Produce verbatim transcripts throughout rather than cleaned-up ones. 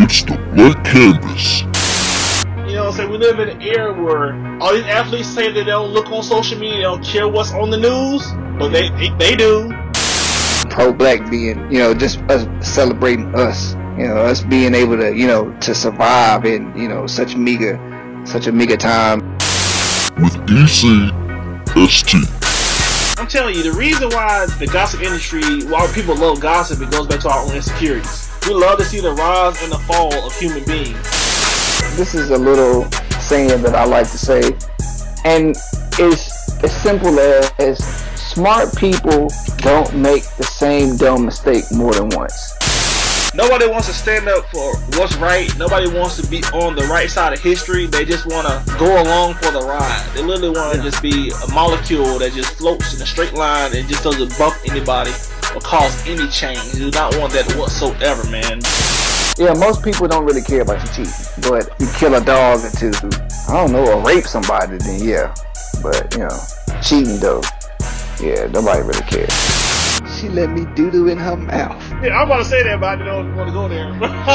It's the blank canvas. You know what I'm saying? We live in an era where all these athletes say that they don't look on social media, they don't care what's on the news, but they they, they do. Pro-black being, you know, just us celebrating us, you know, us being able to, you know, to survive in, you know, such meager, such a meager time. With E C S T. I'm telling you, the reason why the gossip industry, why people love gossip, it goes back to our own insecurities. We love to see the rise and the fall of human beings. This is a little saying that I like to say, and it's as simple as smart people don't make the same dumb mistake more than once. Nobody wants to stand up for what's right. Nobody wants to be on the right side of history. They just want to go along for the ride. They literally want to just be a molecule that just floats in a straight line and just doesn't bump anybody or cause any change. You do not want that whatsoever, man. Yeah, most people don't really care about you cheating, but you kill a dog or two, I don't know, or rape somebody, then yeah. But, you know, cheating though, yeah, nobody really cares. She let me doo-doo in her mouth. Yeah, I'm about to say that, but I didn't want to go there.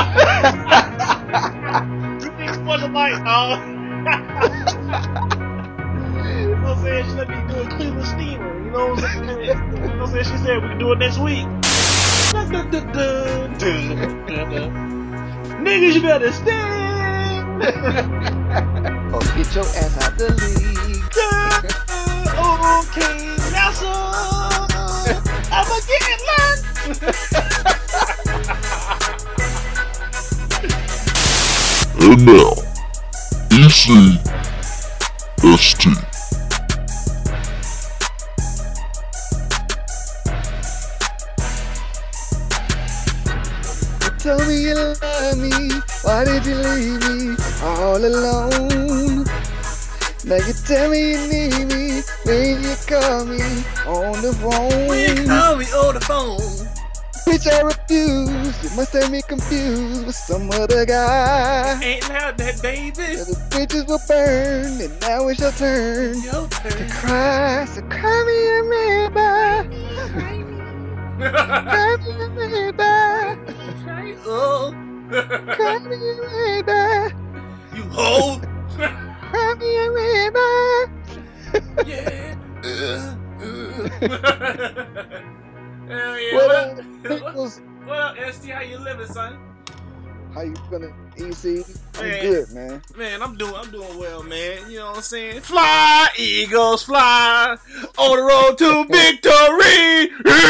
You think it's much of light, dog. You know what I'm saying? She let me do a Cleveland steamer. You know what I'm saying? You know what I'm saying? She said we can do it next week. Niggas, you better stand. Oh, get your ass out the league. Okay, now so I'ma get it, man. And now, E C S T. Tell me you love me, why did you leave me all alone? Now you tell me you need me when you call me on the phone. When you call me on the phone, bitch, I refuse. You must have me confused with some other guy. Ain't loud that baby. The bridges were burned, and now it's your turn, Your turn to cry. So cry me a river, cry me a river. Oh. Cry me a river. You hoe. Cry me a river. Yeah. Uh, uh. Hell yeah. What What up, up? peoples? What up, S T? How you living, son? How you feeling, E C? I'm Man. good, man. Man, I'm doing I'm doing well, man. You know what I'm saying? Fly, Eagles, fly on the road to victory.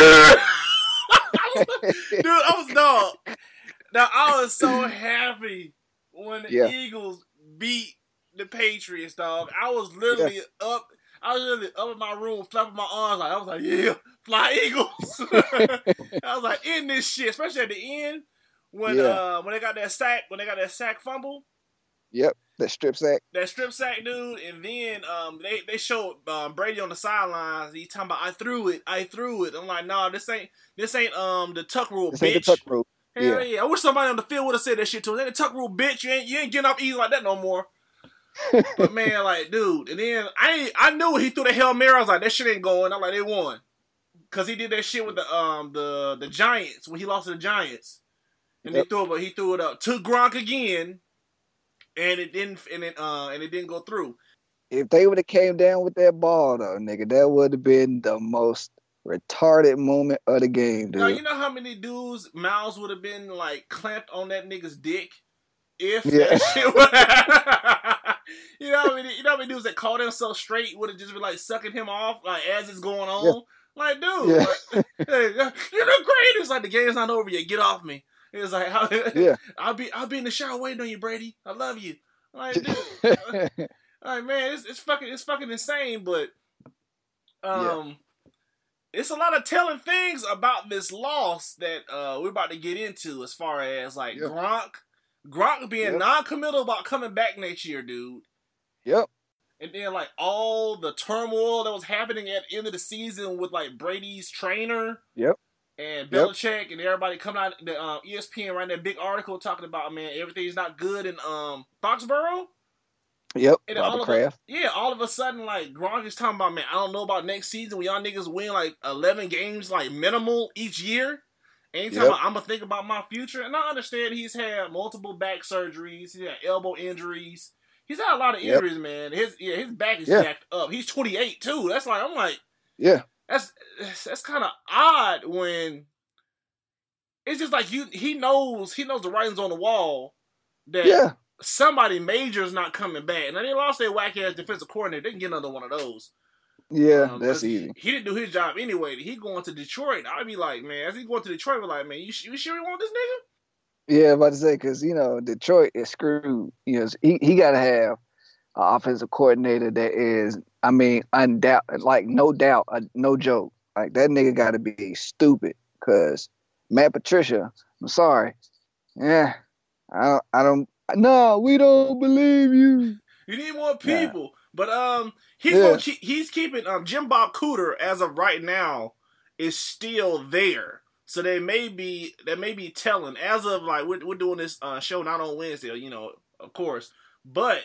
Dude, I was dog. Now I was so happy when the Yeah. Eagles beat the Patriots, dog. I was literally Yeah. up. I was literally up in my room, flapping my arms. Like I was like, "Yeah, fly Eagles!" I was like, "In this shit," especially at the end when Yeah. uh when they got that sack, when they got that sack fumble. Yep, that strip sack. That strip sack, dude, and then um they, they showed um, Brady on the sidelines. He talking about I threw it, I threw it. I'm like, no, nah, this ain't this ain't um the tuck rule, This bitch. ain't the tuck rule. Hell Yeah. yeah. I wish somebody on the field would have said that shit to him. That ain't the tuck rule, bitch. You ain't you ain't getting up easy like that no more. But man, like, dude, and then I ain't, I knew when he threw the Hail Mary, I was like, that shit ain't going. I'm like, they won. Cause he did that shit with the um the the Giants when he lost to the Giants. And Yep. they threw it, but he threw it up to Gronk again. And it didn't, and it, uh, and it didn't go through. If they would have came down with that ball, though, nigga, that would have been the most retarded moment of the game, dude. Now, you know how many dudes' mouths would have been like clamped on that nigga's dick if Yeah. that shit would. You know how many, you know how many dudes that called themselves straight would have just been like sucking him off like as it's going on. Yeah. Like, dude, Yeah. like, hey, you're the greatest. Like the game's not over yet. Get off me. It was like, how, Yeah. I'll be, I'll be in the shower waiting on you, Brady. I love you. Like, dude, like man, it's it's fucking, it's fucking insane. But, um, Yeah. it's a lot of telling things about this loss that uh we're about to get into. As far as like Yep. Gronk, Gronk being Yep. non-committal about coming back next year, dude. Yep. And then like all the turmoil that was happening at the end of the season with like Brady's trainer. Yep. And Yep. Belichick and everybody coming out the uh, E S P N writing that big article talking about, man, everything's not good in um Foxborough. Yep. And then all Robert of a, Kraft. yeah, all of a sudden, like Gronk is talking about, man, I don't know about next season when y'all niggas win like eleven games, like minimal each year. Anytime Yep. I, I'm gonna think about my future, and I understand he's had multiple back surgeries, he had elbow injuries, he's had a lot of Yep. injuries, man. His yeah, his back is Yeah. jacked up. He's twenty-eight too. That's like I'm like, Yeah. that's that's kind of odd when it's just like you. He knows he knows the writing's on the wall that Yeah. somebody major is not coming back, and then they lost their whack ass defensive coordinator. They can get another one of those. Yeah, Um, that's 'cause easy. He didn't do his job anyway. He going to Detroit. I'd be like, man, as he going to Detroit, be like, man, you, you sure you want this nigga? Yeah, about to say because you know Detroit is screwed. You know he he got to have an offensive coordinator that is, I mean, undoubt, like no doubt, uh, no joke. Like that nigga got to be stupid because Matt Patricia. I'm sorry. Yeah, I don't. I don't. No, we don't believe you. You need more people. Nah. But um, he's Yeah. gonna keep, he's keeping um Jim Bob Cooter as of right now is still there. So they may be they may be telling as of like we're we're doing this uh, show not on Wednesday, you know, of course, but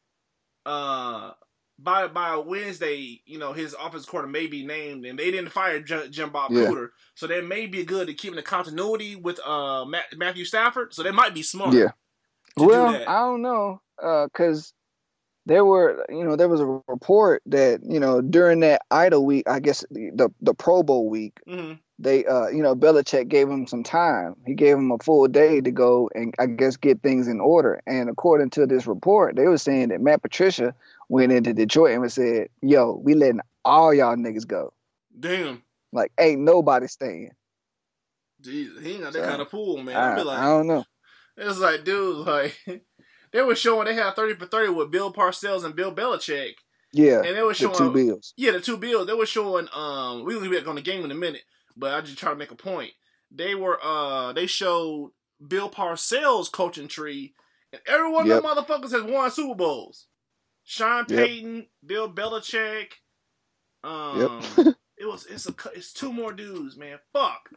uh by by Wednesday, you know, his offensive coordinator may be named, and they didn't fire J- Jim Bob Yeah. Cooter, so they may be good at keeping the continuity with uh Matt, Matthew Stafford. So they might be smart. Yeah. to Well, do that. I don't know, uh, because there were, you know, there was a report that, you know, during that idle week, I guess the the, the Pro Bowl week, Mm-hmm. they, uh, you know, Belichick gave him some time. He gave him a full day to go and I guess get things in order. And according to this report, they were saying that Matt Patricia went into Detroit and said, "Yo, we letting all y'all niggas go. Damn. Like, ain't nobody staying." Jesus, he ain't got that So, kind of pool, man. I, I'd be like, I don't know. it's like, dude, like they were showing they had thirty for thirty with Bill Parcells and Bill Belichick, Yeah, and they were the showing two bills. Yeah, the two bills. They were showing. Um, we will be back on the game in a minute, but I just try to make a point. They were. Uh, they showed Bill Parcells' coaching tree, and every one Yep. of them motherfuckers has won Super Bowls. Sean Yep. Payton, Bill Belichick. Um, Yep. it was. It's a. It's two more dudes, man. Fuck.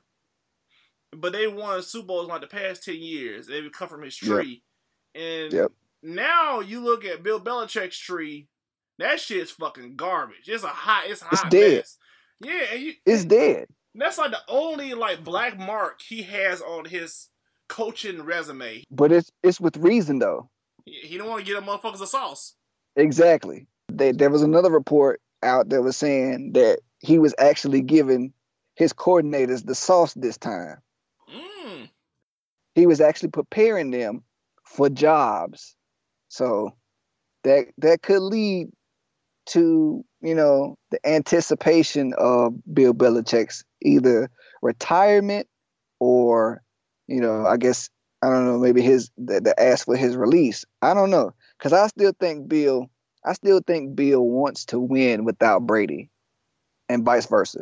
But they won Super Bowls like the past ten years. They would come from his tree, and Yep. now you look at Bill Belichick's tree. That shit's fucking garbage. It's a hot. It's a hot It's dead. mess. Yeah, and you, It's dead. that's like the only like black mark he has on his coaching resume. But it's it's with reason though. He, he don't want to get them motherfuckers a sauce. Exactly. They, there was another report out that was saying that he was actually giving his coordinators the sauce this time. Mm. He was actually preparing them for jobs. So that that could lead to, you know, the anticipation of Bill Belichick's either retirement or, you know, I guess, I don't know, maybe his the, the ask for his release. I don't know. Because I still think Bill, I still think Bill wants to win without Brady and vice versa.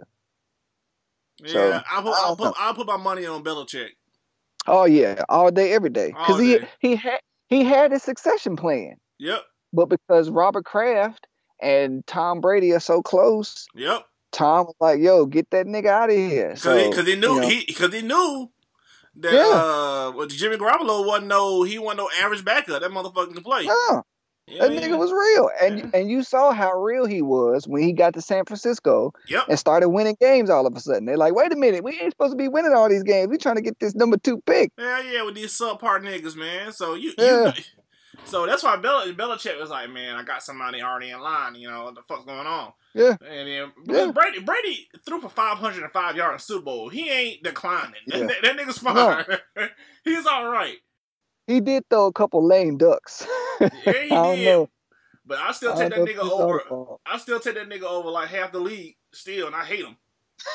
Yeah, So, I'll, put, I I'll, don't know. put, I'll put my money on Belichick. Oh yeah, all day, every day. All Because he day. he had he had a succession plan, Yep, but because Robert Kraft and Tom Brady are so close, yep. Tom was like, "Yo, get that nigga out of here." Because So, he, 'cause he knew you know, he because he knew that Yeah. uh, well, Jimmy Garoppolo wasn't no he wasn't no average backup. That motherfucker can play. no, Yeah, that yeah. nigga was real, and Yeah. and you saw how real he was when he got to San Francisco Yep. and started winning games. All of a sudden, they're like, "Wait a minute, we ain't supposed to be winning all these games. We trying to get this number two pick." Yeah, yeah, with these subpar niggas, man. So you, you Yeah. know, so that's why Bel- Belichick was like, man, I got somebody already in line. You know what the fuck's going on? Yeah, And then Yeah. Brady, Brady threw for five hundred and five yards in the Super Bowl. He ain't declining. Yeah. That, that nigga's fine. He's all right. he did throw a couple lame ducks. Yeah, he I don't did. know. But I still I take that don't know nigga if he over. thought I still take that nigga over like half the league still, and I hate him.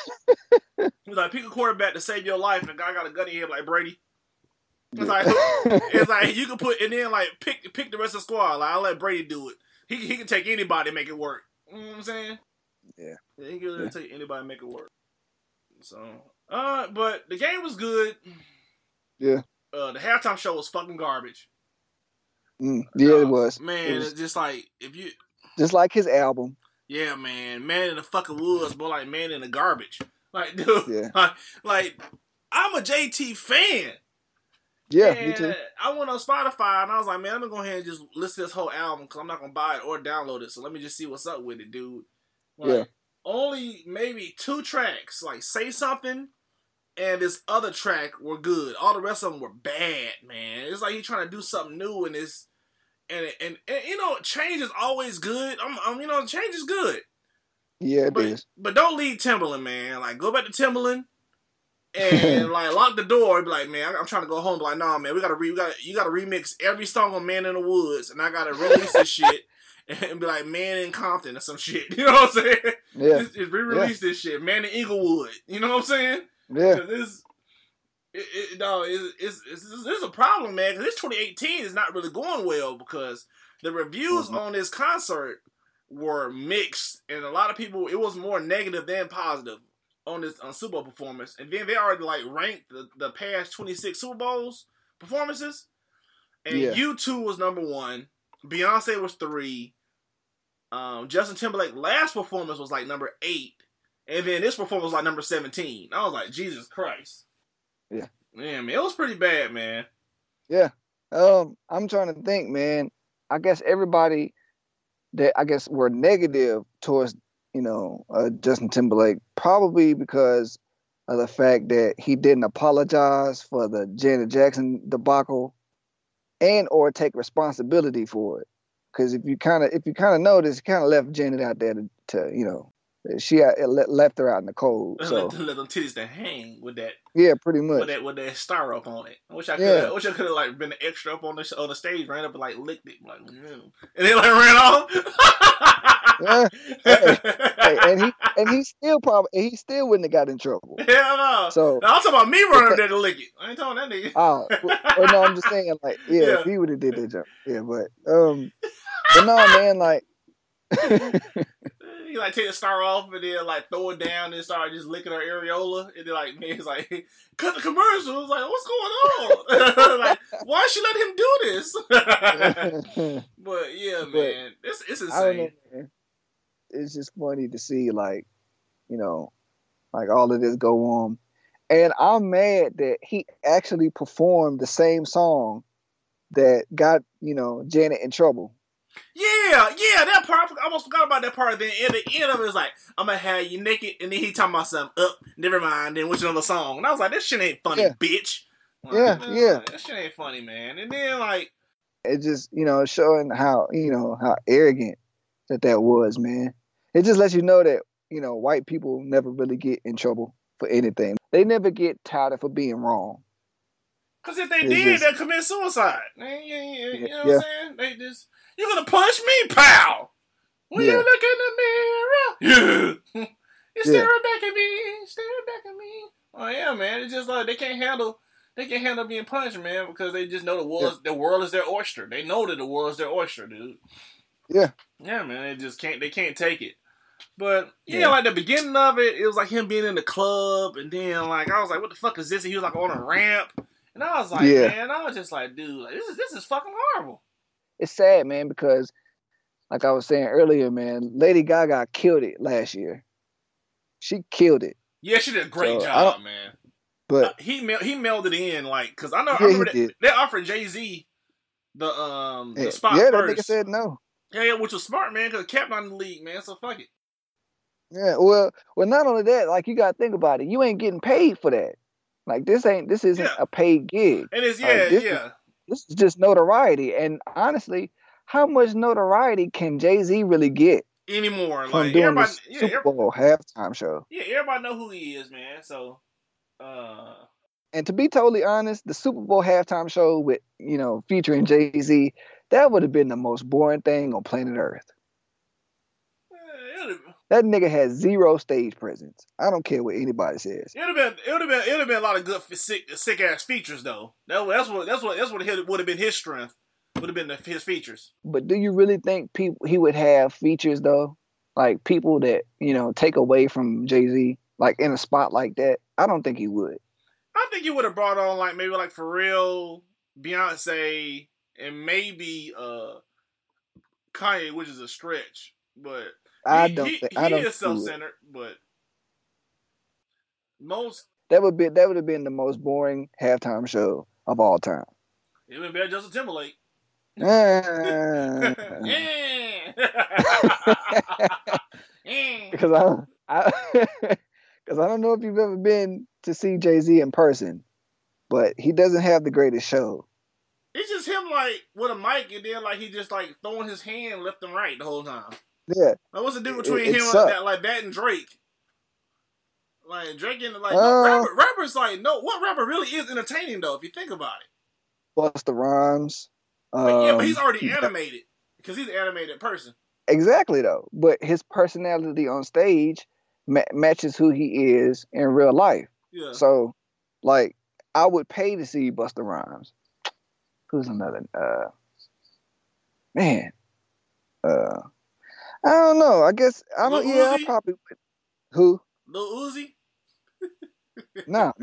He's like, pick a quarterback to save your life, and the guy got a gun in him like Brady. It's like, it's like you can put and then like pick pick the rest of the squad. Like I'll let Brady do it. He he can take anybody and make it work. You know what I'm saying? Yeah. yeah he can really Yeah. take anybody and make it work. So, uh, but the game was good. Yeah. Uh, the halftime show was fucking garbage. Mm, yeah, Uh, it was. Man, It was it's just like if you. just like his album. Yeah, man. Man in the fucking woods, more like man in the garbage. Like, dude, Yeah. like, like, I'm a J T fan. Yeah, and me too. I went on Spotify and I was like, man, I'm gonna go ahead and just listen to this whole album because I'm not gonna buy it or download it. So let me just see what's up with it, dude. Like, Yeah. Only maybe two tracks, like Say Something and this other track were good. All the rest of them were bad, man. It's like he's trying to do something new, and it's and and, and you know, change is always good. I'm, I'm you know, change is good. Yeah, it but, is. But don't leave Timbaland, man. Like, go back to Timbaland and like lock the door. Be like, man, I'm trying to go home. Be like, nah, man, we gotta re, we gotta, you gotta remix every song on Man in the Woods, and I gotta release this shit and be like Man in Compton or some shit. You know what I'm saying? Yeah. Just, just re-release yeah. this shit, Man in Inglewood. You know what I'm saying? Yeah. This, it, it, no, it's, it's, it's, it's, it's a problem, man. Because this twenty eighteen is not really going well because the reviews mm-hmm. on this concert were mixed, and a lot of people, it was more negative than positive on this on Super Bowl performance. And then they already like ranked the, the past twenty-six Super Bowls performances, and yeah. U two was number one, Beyonce was three, um, Justin Timberlake last performance was like number eight, and then this performance was like number seventeen. I was like, Jesus Christ. Yeah. Man, man, it was pretty bad, man. Yeah. Um, I'm trying to think, man. I guess everybody that I guess were negative towards, you know, uh, Justin Timberlake, probably because of the fact that he didn't apologize for the Janet Jackson debacle and or take responsibility for it. Because if you kind of if you kind of notice, he kind of left Janet out there to, to you know, she had, left her out in the cold. So let, let them titties to hang with that. Yeah, pretty much. With that with that star up on it. I wish I could. Yeah. I wish I could have like been extra up on the on the stage, ran up and like licked it, like, mm. and then like ran off. yeah. Hey, hey, and he and he still probably he still wouldn't have got in trouble. Hell no. So now, I'm talking about me running up there to lick it. I ain't talking that nigga. Oh, well, no, I'm just saying like yeah, Yeah. if he would have did that job. Yeah, but um, but no, man, like. He like take the star off and then like throw it down and start just licking her areola and then like man, he's like cut the commercial. It's like what's going on? Like why she let him do this? But yeah, man, but, it's it's insane. I don't know, man. It's just funny to see like you know like all of this go on, and I'm mad that he actually performed the same song that got you know Janet in trouble. Yeah, yeah, that part, I almost forgot about that part. Then at the end of it, it's like, I'm gonna have you naked, and then he talking about something, up, never mind, then which another song. And I was like, this shit ain't funny, yeah. bitch. Like, yeah, man, yeah. Like, that shit ain't funny, man. And then, like... It just, you know, showing how, you know, how arrogant that that was, man. It just lets you know that, you know, white people never really get in trouble for anything. They never get touted for being wrong. Because if they it's did, just, they'd commit suicide. Man, you, you, you know what yeah. I'm saying? They just... You're gonna punch me, pal! When yeah. you look in the mirror, yeah. You're staring Yeah. back at me, staring back at me. Oh yeah, man. It's just like they can't handle, they can't handle being punched, man, because they just know the world, Yeah. the world is their oyster. They know that the world is their oyster, dude. Yeah. Yeah, man. They just can't, they can't take it. But yeah, Yeah. like the beginning of it, it was like him being in the club, and then like I was like, what the fuck is this? And he was like on a ramp, and I was like, Yeah. man, I was just like, dude, like, this is this is fucking horrible. It's sad, man, because like I was saying earlier, man, Lady Gaga killed it last year. She killed it. Yeah, she did a great So, job, man. But uh, he mel- he melded in like because I know Yeah, I remember he that, did. they offered Jay-Z the um the yeah, spot yeah, that first. nigga said no. Yeah, yeah, which was smart, man, because kept on in the league, man. So fuck it. Yeah, well, well, not only that, like you gotta think about it. You ain't getting paid for that. Like this ain't this isn't Yeah. a paid gig. And it's Like, yeah, this yeah. Is, this is just notoriety. And honestly, how much notoriety can Jay-Z really get Anymore, from like doing everybody, this yeah, Super everybody, Bowl halftime show? yeah, everybody know who he is, man. So, uh, And to be totally honest, the Super Bowl halftime show with, you know, featuring Jay-Z, that would have been the most boring thing on planet Earth. it would have That nigga has zero stage presence. I don't care what anybody says. been, it would have been, it would have been a lot of good sick, sick ass features though. That, that's what, that's what, that's what would have been his strength. Would have been the, his features. But do you really think people he would have features though? Like people that, you know, take away from Jay-Z, like in a spot like that? I don't think he would. I think he would have brought on like maybe like Pharrell, Beyonce, and maybe uh Kanye, which is a stretch. But I he, don't he, think I he don't is think he would. self-centered, but most That would be that would have been the most boring halftime show of all time. it would have been Justin Timberlake. Ah. Yeah. Because I, I, because I don't know if you've ever been to see Jay-Z in person, but he doesn't have the greatest show. It's just him like with a mic and then like he just like throwing his hand left and right the whole time. Yeah. Like, what's the difference between it, it him sucked. and that like that and Drake? Like Drake and like Uh, no, rapper, rappers like no what rapper really is entertaining though if you think about it. Busta Rhymes. Um, But yeah, but he's already animated because he's an animated person. Exactly though, but his personality on stage ma- matches who he is in real life. Yeah. So, like, I would pay to see Busta Rhymes. Who's another? Uh, man, uh, I don't know. I guess I don't. Lil Yeah, I Uzi? probably would. Who? Lil Uzi. No.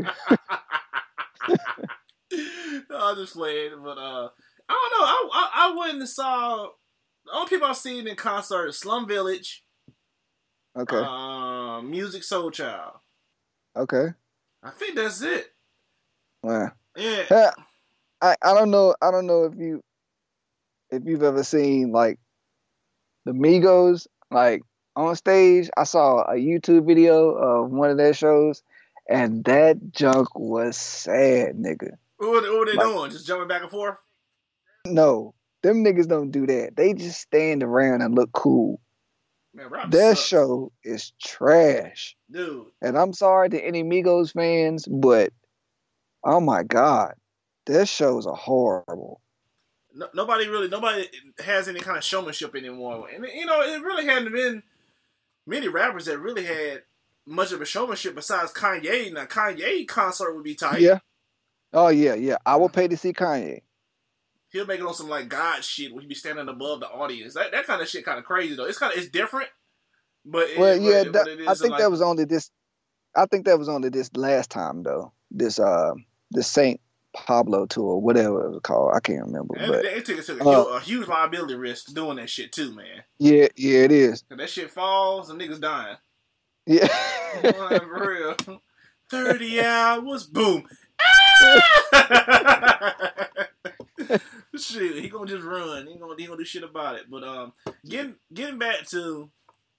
I'm just playing, but uh, I don't know. I I, I wouldn't have saw the only people I've seen in concert is Slum Village, Okay. um, Music Soul Child. Okay. I think that's it. Well, Yeah, uh, I I don't know. I don't know if you if you've ever seen like the Migos like on stage. I saw a YouTube video of one of their shows, and that junk was sad, nigga. what, what were they Like- doing? Just jumping back and forth? No, them niggas don't do that. They just stand around and look cool. Man, rap Their sucks. show is trash. dude. And I'm sorry to any Migos fans, but oh my God, their shows are horrible. No, nobody really, nobody has any kind of showmanship anymore. And you know, it really hadn't been many rappers that really had much of a showmanship besides Kanye. Now, Kanye concert would be tight. Yeah. Oh yeah, yeah. I will pay to see Kanye. He'll make it on some like God shit where he be standing above the audience. That that kind of shit kind of crazy though. It's kind of it's different, but it, Well, yeah, but, that, but it is I think like, that was only this. I think that was only this last time though. This uh, this Saint Pablo tour, whatever it was called. I can't remember. And But it, it took, it took a, uh, huge, a huge liability risk doing that shit too, man. yeah, yeah, it is. Cause that shit falls and niggas dying. Yeah. Like, for real. Thirty hours, boom. Shit, he gonna just run. He gonna he gonna do shit about it. But um, getting getting back to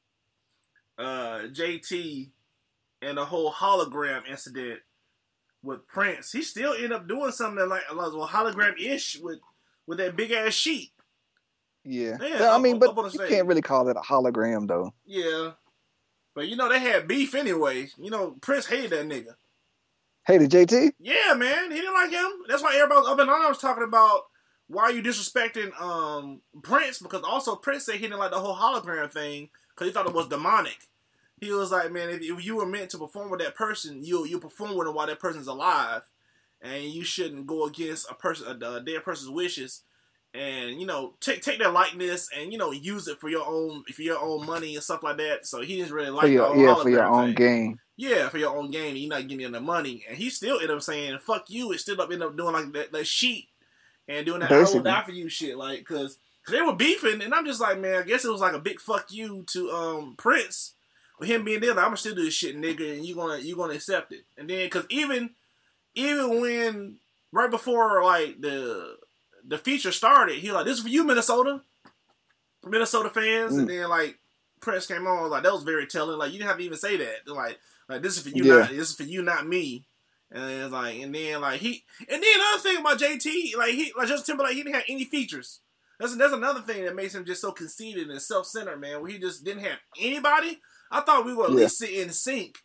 uh J T and the whole hologram incident with Prince, he still ended up doing something that like a well, hologram ish with with that big ass sheet. Yeah. Yeah, Yeah, I up- mean, up but on the you stage. can't really call it a hologram though. Yeah, but you know they had beef anyway. You know Prince hated that nigga. Hey, the J T? Yeah, man, he didn't like him. That's why everybody was up in arms talking about why are you disrespecting um Prince, because also Prince said he didn't like the whole hologram thing because he thought it was demonic. He was like, man, if, if you were meant to perform with that person, you you perform with him while that person's alive, and you shouldn't go against a person, a, a dead person's wishes, and you know take take their likeness and you know use it for your own for your own money and stuff like that. So he didn't really like For your, the whole yeah, hologram for your own thing. game. Yeah, for your own game, and you're not getting the money. And he still ended up saying, fuck you, and still up ended up doing like that, that sheet and doing that I will Basically. die for you shit. Like, cause, cause they were beefing, and I'm just like, man, I guess it was like a big fuck you to um Prince with him being there. Like, I'm gonna still do this shit, nigga, and you gonna you gonna accept it. And then, cause even even when right before like the the feature started, he was like, this is for you, Minnesota, Minnesota fans. Mm. And then like Prince came on, like that was very telling. Like you didn't have to even say that. Like. Like this is for you, Yeah. not this is for you, not me. And it's like, and then like he, and then another thing about J T, like he, like Justin Timberlake, he didn't have any features. That's that's another thing that makes him just so conceited and self-centered, man. Where he just didn't have anybody. I thought we would at Yeah. least sit in sync.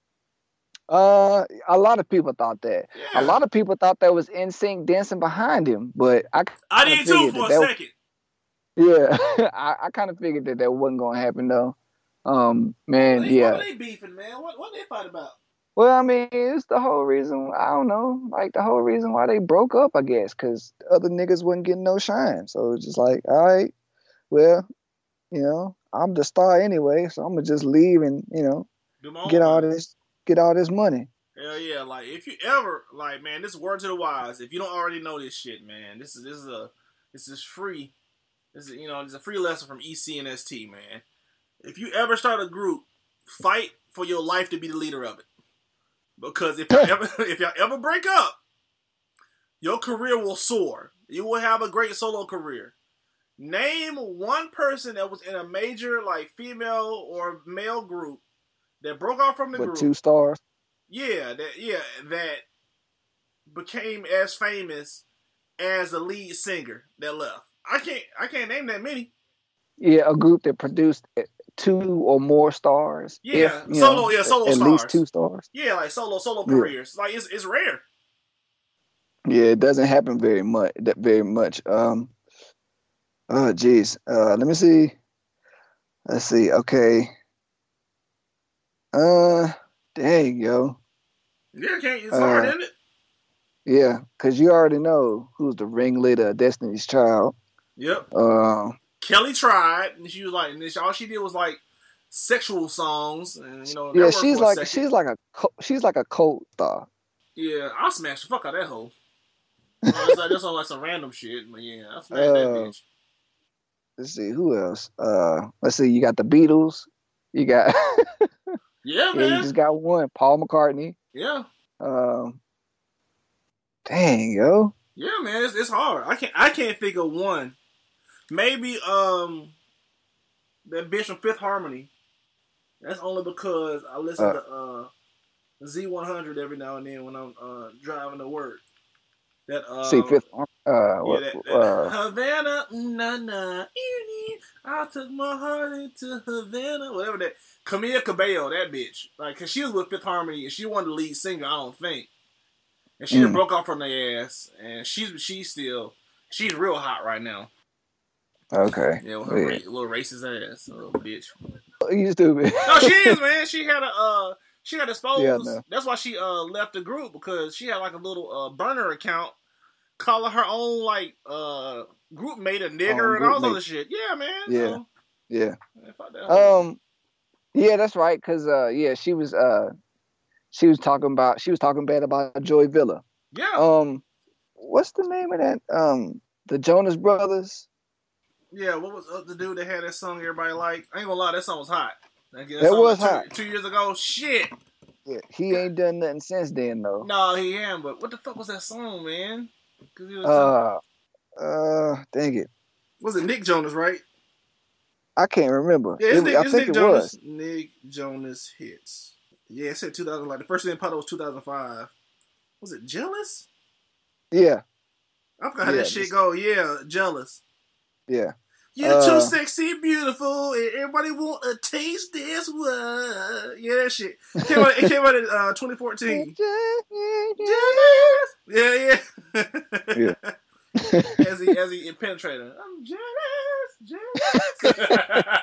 Uh, a lot of people thought that. Yeah. A lot of people thought that was N Sync dancing behind him, but I I kinda did too figured for a that that- second. yeah, I, I kind of figured that that wasn't gonna happen though. Um, man, They, yeah. What were they beefing, man? What what they fight about? Well, I mean, it's the whole reason. I don't know, like the whole reason why they broke up, I guess, because other niggas wasn't getting no shine. So it's just like, all right, well, you know, I'm the star anyway, so I'm gonna just leave and you know Do my own get all thing. this, get all this money. Hell yeah! Like if you ever like, man, this is word to the wise. If you don't already know this shit, man, this is this is a this is free. This is you know, it's a free lesson from E C and S T, man. If you ever start a group, fight for your life to be the leader of it. Because if y'all ever if y'all ever break up, your career will soar. You will have a great solo career. Name one person that was in a major like female or male group that broke off from the With group. two stars. Yeah, that yeah that became as famous as the lead singer that left. I can't I can't name that many. Yeah, a group that produced two or more stars. If Yeah, you solo know, yeah solo at least stars. two stars. Yeah, like solo solo Yeah, careers. Like it's it's rare. yeah. It doesn't happen very much. That very much. Um. Oh, geez. Uh, let me see. Let's see. Okay. Uh, dang, yo. Yeah, can't. It's hard, Uh, isn't it? yeah, because you already know who's the ringleader of Destiny's Child. Yep. Uh, Kelly tried, and she was like, and this, all she did was like sexual songs, and you know, that yeah, worked she's for a like second. she's like a co- she's like a cult star. Yeah, I'll smash the fuck out of that hoe. You know, it's like, that's all like some random shit, but yeah, I'll smash that Uh, bitch. let's see who else. Uh, let's see. You got the Beatles. You got Yeah, yeah. You man. just got one. Paul McCartney. Yeah. Um, dang, yo. Yeah, man, it's, it's hard. I can't I can't think of one. Maybe um that bitch from Fifth Harmony. That's only because I listen Uh, to uh Z one hundred every now and then when I'm uh driving to work. That uh see Fifth. Uh, yeah, what? that, that Uh, Havana, na na, eeny, I took my heart into Havana, whatever that. Camila Cabello, that bitch, like, cause she was with Fifth Harmony and she wasn't the lead singer, I don't think, and she Mm. done broke off from their ass, and she's she's still she's real hot right now. okay. Yeah, with her Yeah. ra- little racist ass, little bitch. You stupid. No, she is, man. She had a uh, she got exposed. Yeah, I know. That's why she uh left the group, because she had like a little uh burner account, calling her own like uh group mate a nigger Oh, and all group this mate. other shit. Yeah, man. Yeah. So, Yeah. man, fuck that hoe. Um. Yeah, that's right. Cause uh, yeah, she was uh, she was talking about she was talking bad about Joey Villa. yeah, Um, what's the name of that? Um, the Jonas Brothers. yeah. What was uh, the dude that had that song everybody liked? I ain't gonna lie, that song was hot. That, that That song was like two, hot. two years ago. Shit. Yeah, he ain't done nothing since then though. No, he am. But what the fuck was that song, man? Cause he was so, Uh, uh, dang it, was it Nick Jonas, right? I can't remember. Yeah, it's It- Nick, I it's think Nick it Jonas. was. Nick Jonas hits. Yeah, it said two thousand. Like the first thing it popped up was two thousand five. Was it Jealous? Yeah, I forgot how Yeah, that shit this- go. Yeah, Jealous. yeah. You're Uh, too sexy, beautiful, and everybody want a taste this one. Yeah, that shit. It came out, it came out in uh, twenty fourteen. Jealous. Yeah, yeah. Yeah. as he as he penetrated. I'm jealous, jealous.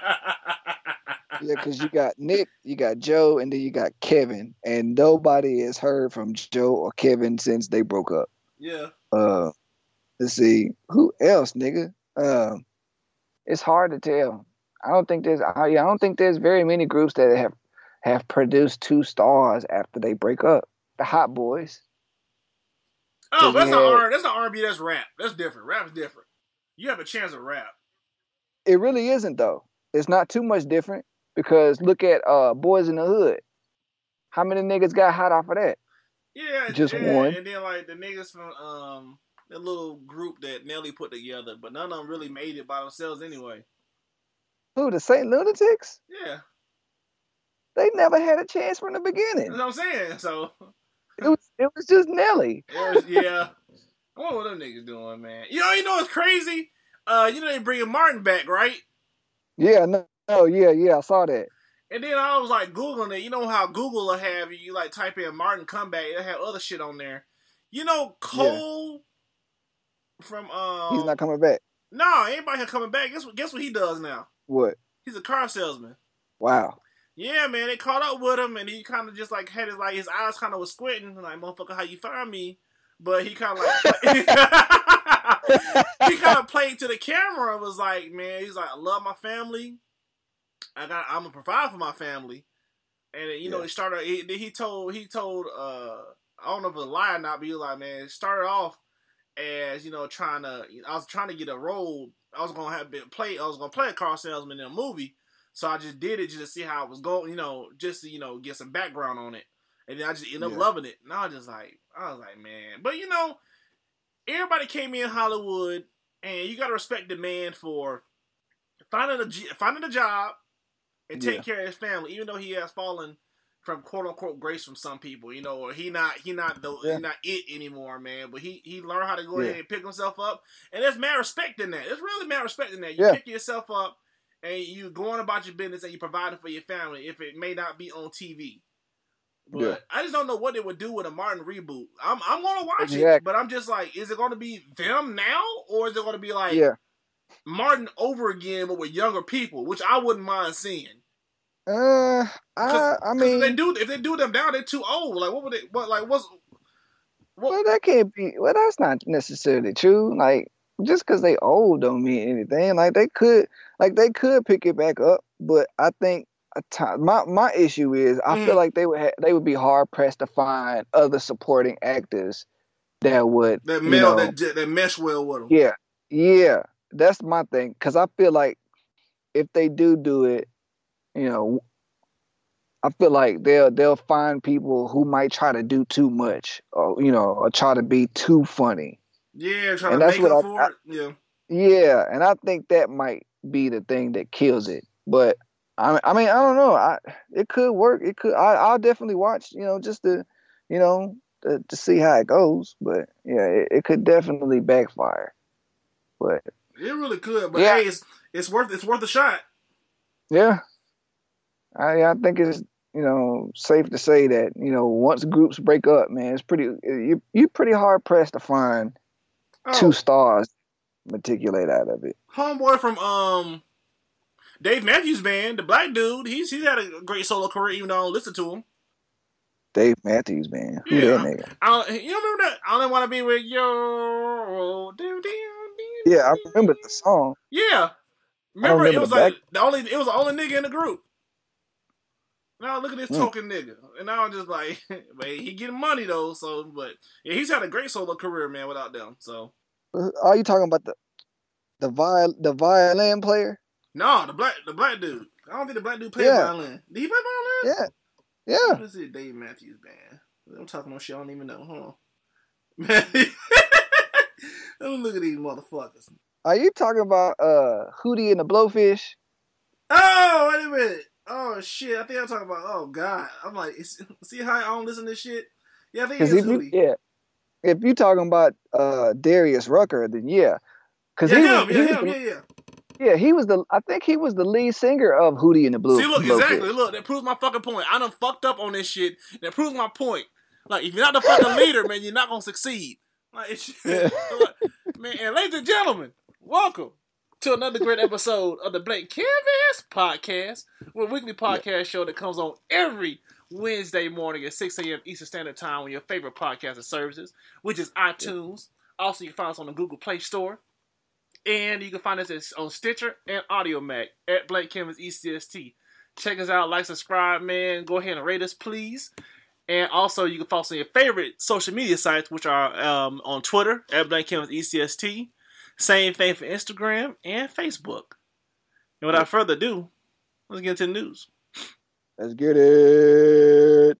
Yeah, because you got Nick, you got Joe, and then you got Kevin, and nobody has heard from Joe or Kevin since they broke up. Yeah. Uh, let's see who else, nigga. Um, it's hard to tell. I don't think there's. I, I don't think there's very many groups that have have produced two stars after they break up. The Hot Boys. Oh, Cause that's you not had- R. That's not R and B. That's rap. That's different. Rap's different. You have a chance of rap. It really isn't though. It's not too much different because look at uh Boys in the Hood. How many niggas got hot off of that? Yeah, Just yeah, one. and then like the niggas from um the little group that Nelly put together, but none of them really made it by themselves anyway. Who, the Saint Lunatics? Yeah, They never had a chance from the that's beginning. what I'm saying. So It was it was just Nelly. it was, yeah, I wonder what them niggas doing, man. You know, you know what's crazy? Uh, you know they bringing Martin back, right? Yeah, no, no, yeah, yeah, I saw that. And then I was like Googling it. You know how Google will have you, you like type in Martin comeback, it'll have other shit on there. You know Cole from um He's not coming back. No, anybody here coming back. Guess what guess what he does now? What? He's a car salesman. Wow. Yeah, man, they caught up with him and he kinda just like had his like his eyes kinda was squinting, like, motherfucker, how you find me? But he kinda like he kinda played to the camera and was like, man, he's like, I love my family. I got I'm gonna provide for my family. And you know, Yeah. he started he, he told he told uh I don't know if it was a lie or not, but he was like, man, it started off as, you know, trying to I was trying to get a role. I was gonna have been play I was gonna play a car salesman in a movie. So I just did it just to see how it was going, you know, just to, you know, get some background on it. And then I just ended up Yeah. loving it. And I was just like, I was like, man. But, you know, everybody came in Hollywood, and you got to respect the man for finding a, finding a job and taking Yeah. care of his family, even though he has fallen from quote unquote grace from some people, you know, or he not he not the Yeah. he not it anymore, man. But he he learned how to go Yeah. ahead and pick himself up, and there's mad respect in that. There's really mad respect in that. You Yeah. pick yourself up and you going about your business and you providing for your family, if it may not be on T V. But Yeah. I just don't know what they would do with a Martin reboot. I'm I'm gonna watch it, Exactly. but I'm just like, is it gonna be them now, or is it gonna be like Yeah. Martin over again, but with younger people, which I wouldn't mind seeing. Uh, Cause, I, I 'cause mean, if they do if they do them down, they're too old. Like, what would they? What like what's what? well, that can't be. Well, that's not necessarily true. Like, just because they old don't mean anything. Like, they could, like, they could pick it back up. But I think a time, my my issue is, I Mhm. feel like they would ha- they would be hard pressed to find other supporting actors that would, That you male know, that j- that mesh well with them. yeah, yeah. That's my thing. Because I feel like if they do do it, you know, I feel like they'll they'll find people who might try to do too much, or you know, or try to be too funny. Yeah, trying And to that's make what up I- for I- it. Yeah. Yeah, and I think that might be the thing that kills it. But I, I mean, I don't know. I it could work. It could. I, I'll definitely watch. You know, just to, you know, to, to see how it goes. But yeah, it, it could definitely backfire. But It really could, but Yeah. hey, it's it's worth it's worth a shot. yeah, I I think it's, you know, safe to say that, you know, once groups break up, man, it's pretty you you pretty hard pressed to find Oh, two stars matriculate out of it. homeboy from um Dave Matthews Band, the black dude, he's he's had a great solo career, even though I don't listen to him. Dave Matthews, man, who Yeah. that nigga? I don't, you remember that? I only want to be with you. Do, do, do, Yeah, I remember the song. Yeah, remember, remember it was the like back- the only it was the only nigga in the group. Now look at this Mm. token nigga, and now I'm just like, man, he getting money though. So, but yeah, he's had a great solo career, man, without them. So, Are you talking about the the viol the violin player? no, the black the black dude. I don't think the black dude played Yeah. violin. Did he play violin? Yeah, yeah. What is it, Dave Matthews Band? I'm talking no shit I don't even know. Hold on. Man, let me look at these motherfuckers. Are you talking about uh Hootie and the Blowfish? Oh, wait a minute. Oh shit, I think I'm talking about. Oh god, I'm like, is, see how I don't listen to this shit? Yeah, I think it's Because if you Hootie. yeah, if you talking about uh Darius Rucker, then yeah, because Yeah, he him, was, yeah, he was him, the, yeah, yeah. yeah he was the I think he was the lead singer of Hootie and the Blue. See, look, Blowfish. exactly. Look, that proves my fucking point. I done fucked up on this shit. That proves my point. Like, if you're not the fucking leader, man, you're not gonna succeed. Like, it's, Yeah. man, and ladies and gentlemen, welcome to another great episode of the Blank Canvas Podcast, a weekly podcast show that comes on every Wednesday morning at six a.m. Eastern Standard Time on your favorite podcasting services, which is iTunes. Also, you can find us on the Google Play Store. And you can find us on Stitcher and Audio Mac at Blank Canvas E C S T. Check us out, like, subscribe, man. Go ahead and rate us, please. And also, you can follow us on your favorite social media sites, which are um, on Twitter at Blank Canvas E C S T. Same thing for Instagram and Facebook. And without further ado, let's get into the news. Let's get it.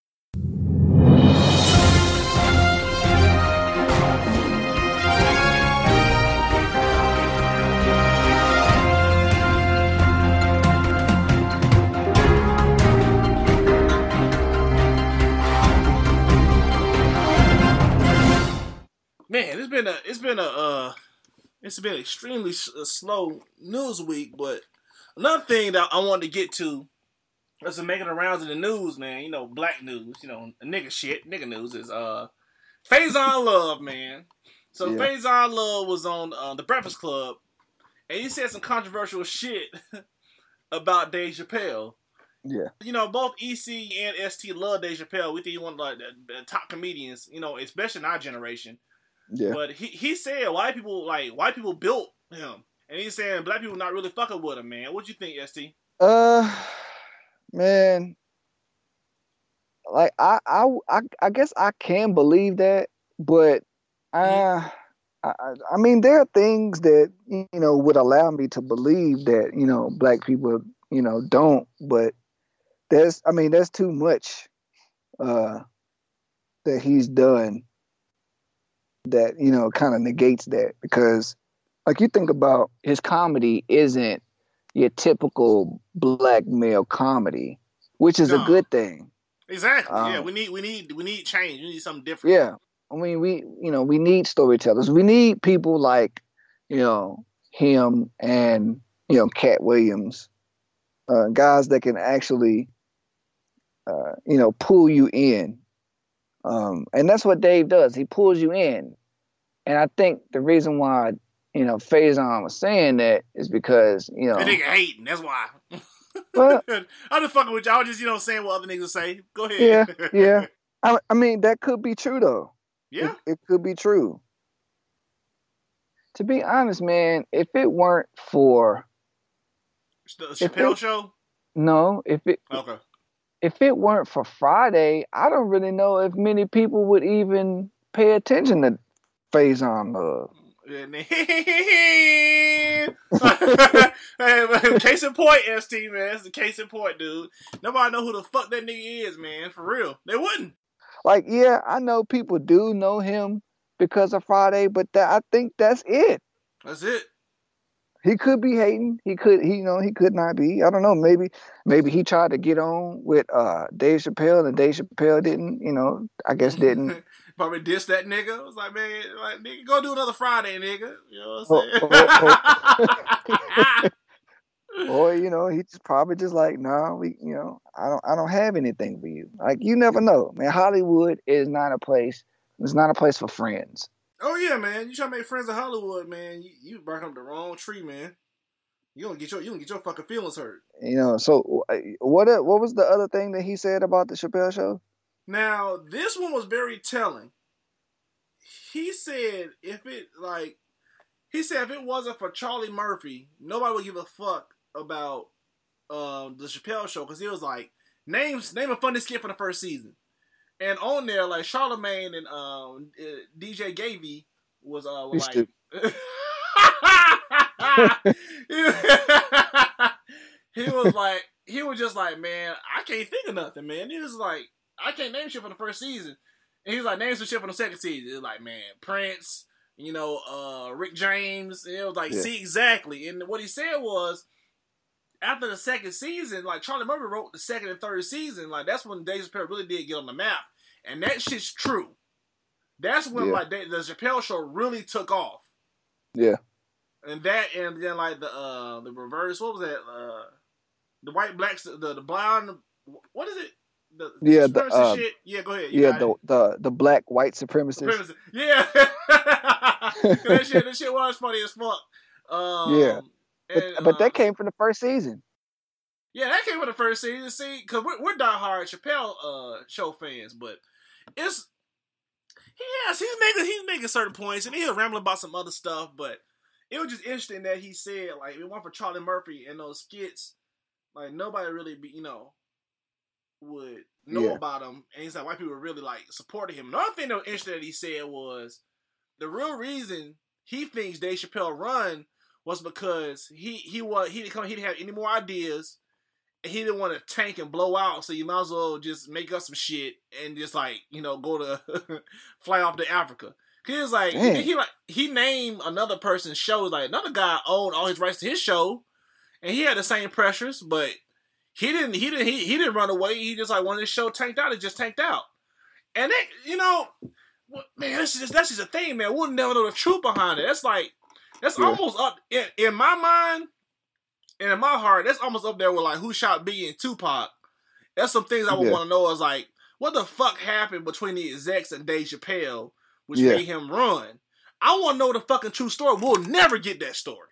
Man, it's been a it's been a uh, it's been extremely s- a slow news week. But another thing that I wanted to get to is making the rounds in the news, man. You know, black news. You know, nigga shit, nigga news is uh, Faizon Love, man. So Yeah. Faizon Love was on uh, the Breakfast Club, and he said some controversial shit about Dave Chappelle. Yeah. You know, both E C and S T love Dave Chappelle. We think he's one of like, the, the top comedians, you know, especially in our generation. Yeah. But he, he said white people like white people built him, and he's saying black people not really fucking with him, man. What you think, S T? Uh, man, like I, I, I, I guess I can believe that, but uh, I, I mean, there are things that you know would allow me to believe that you know black people, you know, don't. But there's, I mean, there's too much uh that he's done that you know kind of negates that, because like you think about his comedy isn't your typical black male comedy, which is No. a good thing. Exactly. Um, yeah, we need we need we need change. We need something different. Yeah, I mean, we you know we need storytellers. We need people like you know him and you know Cat Williams, uh, guys that can actually uh, you know pull you in, um, and that's what Dave does. He pulls you in, and I think the reason why you know Faison was saying that is because you know That nigga hating. That's why. well, I'm just fucking with y'all. Just you know saying what other niggas say. Go ahead. yeah, yeah. I, I mean that could be true though. Yeah. It, it could be true. To be honest, man, if it weren't for The Chappelle it, show? No, if it Okay. if it weren't for Friday, I don't really know if many people would even pay attention to Faison Love. Hey, case in point, S T, man. That's the case in point, dude. Nobody know who the fuck that nigga is, man. For real. They wouldn't. Like, yeah, I know people do know him because of Friday, but that, I think that's it. That's it. He could be hating. He could, he, you know, he could not be. I don't know. Maybe, maybe he tried to get on with uh, Dave Chappelle, and Dave Chappelle didn't. You know, I guess didn't. Probably dissed that nigga. I was like, man, like, nigga, go do another Friday, nigga. You know what Or, I'm saying? or, or, or, you know, he's probably just like, nah, we, you know, I don't, I don't have anything for you. Like, you never know, man. Hollywood is not a place. It's not a place for friends. Oh yeah, man. You try to make friends in Hollywood, man. You you barking up the wrong tree, man. You gonna get your you gonna get your fucking feelings hurt. You know. So what? What was the other thing that he said about the Chappelle show? Now this one was very telling. He said if it like, he said if it wasn't for Charlie Murphy, nobody would give a fuck about um, the Chappelle show, because he was like, names name a funny skit for the first season. And on there, like Charlemagne and um, D J Gavy was uh were like, he was like, he was just like, man, I can't think of nothing, man. He was like, I can't name shit for the first season. And he was like, name some shit for the second season. It was like, man, Prince, you know, uh, Rick James. And it was like, yeah. See, exactly. And what he said was, after the second season, like Charlie Murphy wrote the second and third season, like that's when Dave Chappelle really did get on the map, and that shit's true. That's when yeah. like the, the Chappelle show really took off. Yeah. And that, and then like the uh the reverse, what was that? Uh, the white blacks, the the blonde, what is it? The yeah, the uh, shit. Yeah, go ahead. You yeah, the, the the black white supremacists. Supremacy. Yeah. that shit, that shit was funny as fuck. Um, yeah. But, and, but uh, that came from the first season. Yeah, that came from the first season. See, because we're, we're diehard Chappelle uh, show fans, but it's yes, he's making he's making certain points, and he'll ramble about some other stuff. But it was just interesting that he said like it went for Charlie Murphy and those skits, like nobody really be you know would know yeah. about him, and he's like white people really like supported him. Another thing that was interesting that he said was the real reason he thinks Dave Chappelle run was because he he was he didn't come he didn't have any more ideas, and he didn't want to tank and blow out. So you might as well just make up some shit and just like you know go to fly off to Africa. Cause he was like he, he like he named another person's show, like another guy owned all his rights to his show, and he had the same pressures, but he didn't he didn't he, he didn't run away. He just like when his show tanked out, it just tanked out. And it you know man that's just that's just a thing, man. We'll never know the truth behind it. That's like. That's yeah. almost up in, in my mind and in my heart. That's almost up there with like who shot Biggie and Tupac. That's some things I would yeah. want to know. Is like what the fuck happened between the execs and Dave Chappelle, which yeah. made him run. I want to know the fucking true story. We'll never get that story.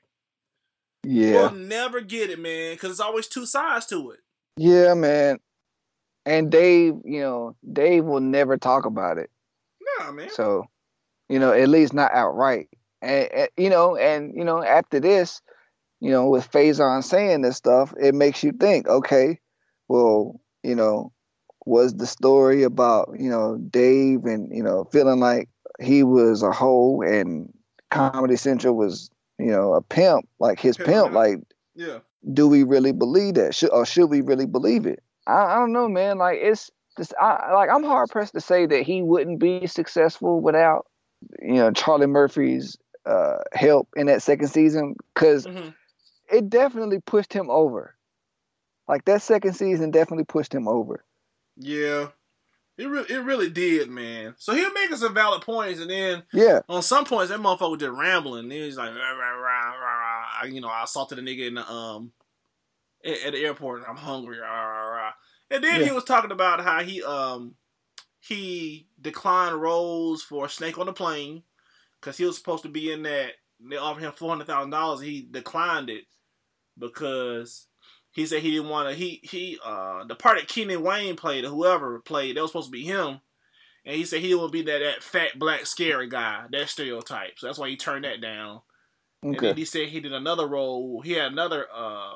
Yeah, we'll never get it, man, because there's always two sides to it. Yeah, man. And Dave, you know, Dave will never talk about it. Nah, man. So, you know, at least not outright. And, and you know, and you know, after this, you know, with Faison saying this stuff, it makes you think, okay, well, you know, was the story about, you know, Dave and, you know, feeling like he was a hoe and Comedy Central was, you know, a pimp, like his pimp, pimp like, yeah. Do we really believe that? Should, or should we really believe it? I, I don't know, man. Like, it's just, I, like, I'm hard pressed to say that he wouldn't be successful without, you know, Charlie Murphy's uh help in that second season, because mm-hmm. it definitely pushed him over. Like that second season definitely pushed him over. Yeah. It really, it really did, man. So he was making some valid points, and then Yeah. on some points, that motherfucker was just rambling. And he was like, rah, rah, rah, rah, rah. You know, I assaulted a nigga in the um at, at the airport, and I'm hungry. Rah, rah, rah. And then Yeah. he was talking about how he um he declined roles for Snake on the Plane because he was supposed to be in that. They offered him four hundred thousand dollars, and he declined it because he said he didn't want to. He he uh the part that Keenen Wayne played or whoever played, that was supposed to be him, and he said he didn't want to be that that fat black scary guy, that stereotype. So that's why he turned that down. And Okay. then he said he did another role. He had another uh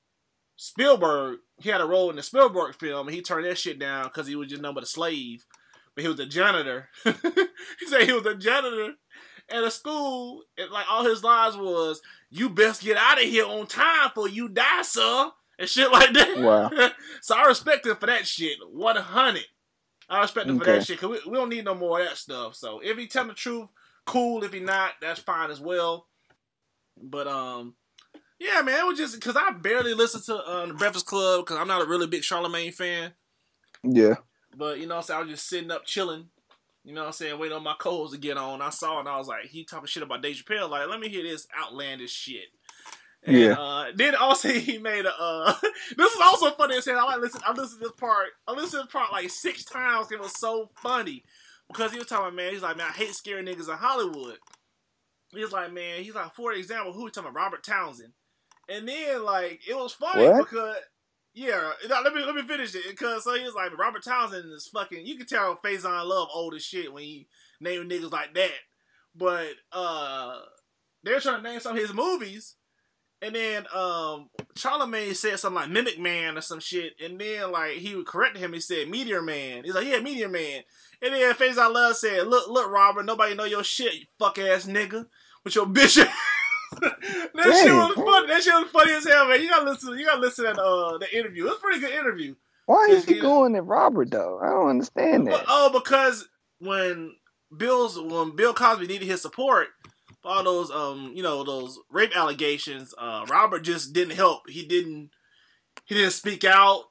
Spielberg. He had a role in the Spielberg film, and he turned that shit down because he was just nothing but a slave. But he was a janitor. He said he was a janitor at a school, and like all his lines was, "You best get out of here on time for you die, sir," and shit like that. Wow. So I respect him for that shit. one hundred. I respect him for Okay. that shit, because we, we don't need no more of that stuff. So if he telling the truth, cool. If he not, that's fine as well. But, um, yeah, man, it was just, because I barely listened to uh, The Breakfast Club, because I'm not a really big Charlamagne fan. Yeah. But, you know what I'm saying, I was just sitting up chilling. You know what I'm saying? Waiting on my co-host to get on. I saw it and I was like, he talking shit about Dave Chappelle. Like, let me hear this outlandish shit. And, Yeah. uh, then also he made a, uh, this is also funny as hell. I like listen, I listened to this part, I listened to this part like six times. It was so funny. Because he was talking about, man, he's like, man, I hate scary niggas in Hollywood. He's like, man, he's like, for example, who he talking about? Robert Townsend. And then, like, it was funny What? because, yeah, now, let me let me finish it. Because, so he was like, Robert Townsend is fucking, you can tell Faison Love old as shit when he name niggas like that. But, uh, they're trying to name some of his movies. And then, um, Charlamagne said something like Mimic Man or some shit. And then, like, he corrected him. He said Meteor Man. He's like, yeah, Meteor Man. And then Faison Love said, look, look, Robert, nobody know your shit, you fuck ass nigga. With your bitch. That Dang. shit was funny. That shit was funny as hell, man. You gotta listen. You gotta listen to that, uh, the interview. It was a pretty good interview. Why is he Yeah. going at Robert though? I don't understand But, that. oh, because when Bill's when Bill Cosby needed his support for all those um you know those rape allegations, uh, Robert just didn't help. He didn't he didn't speak out.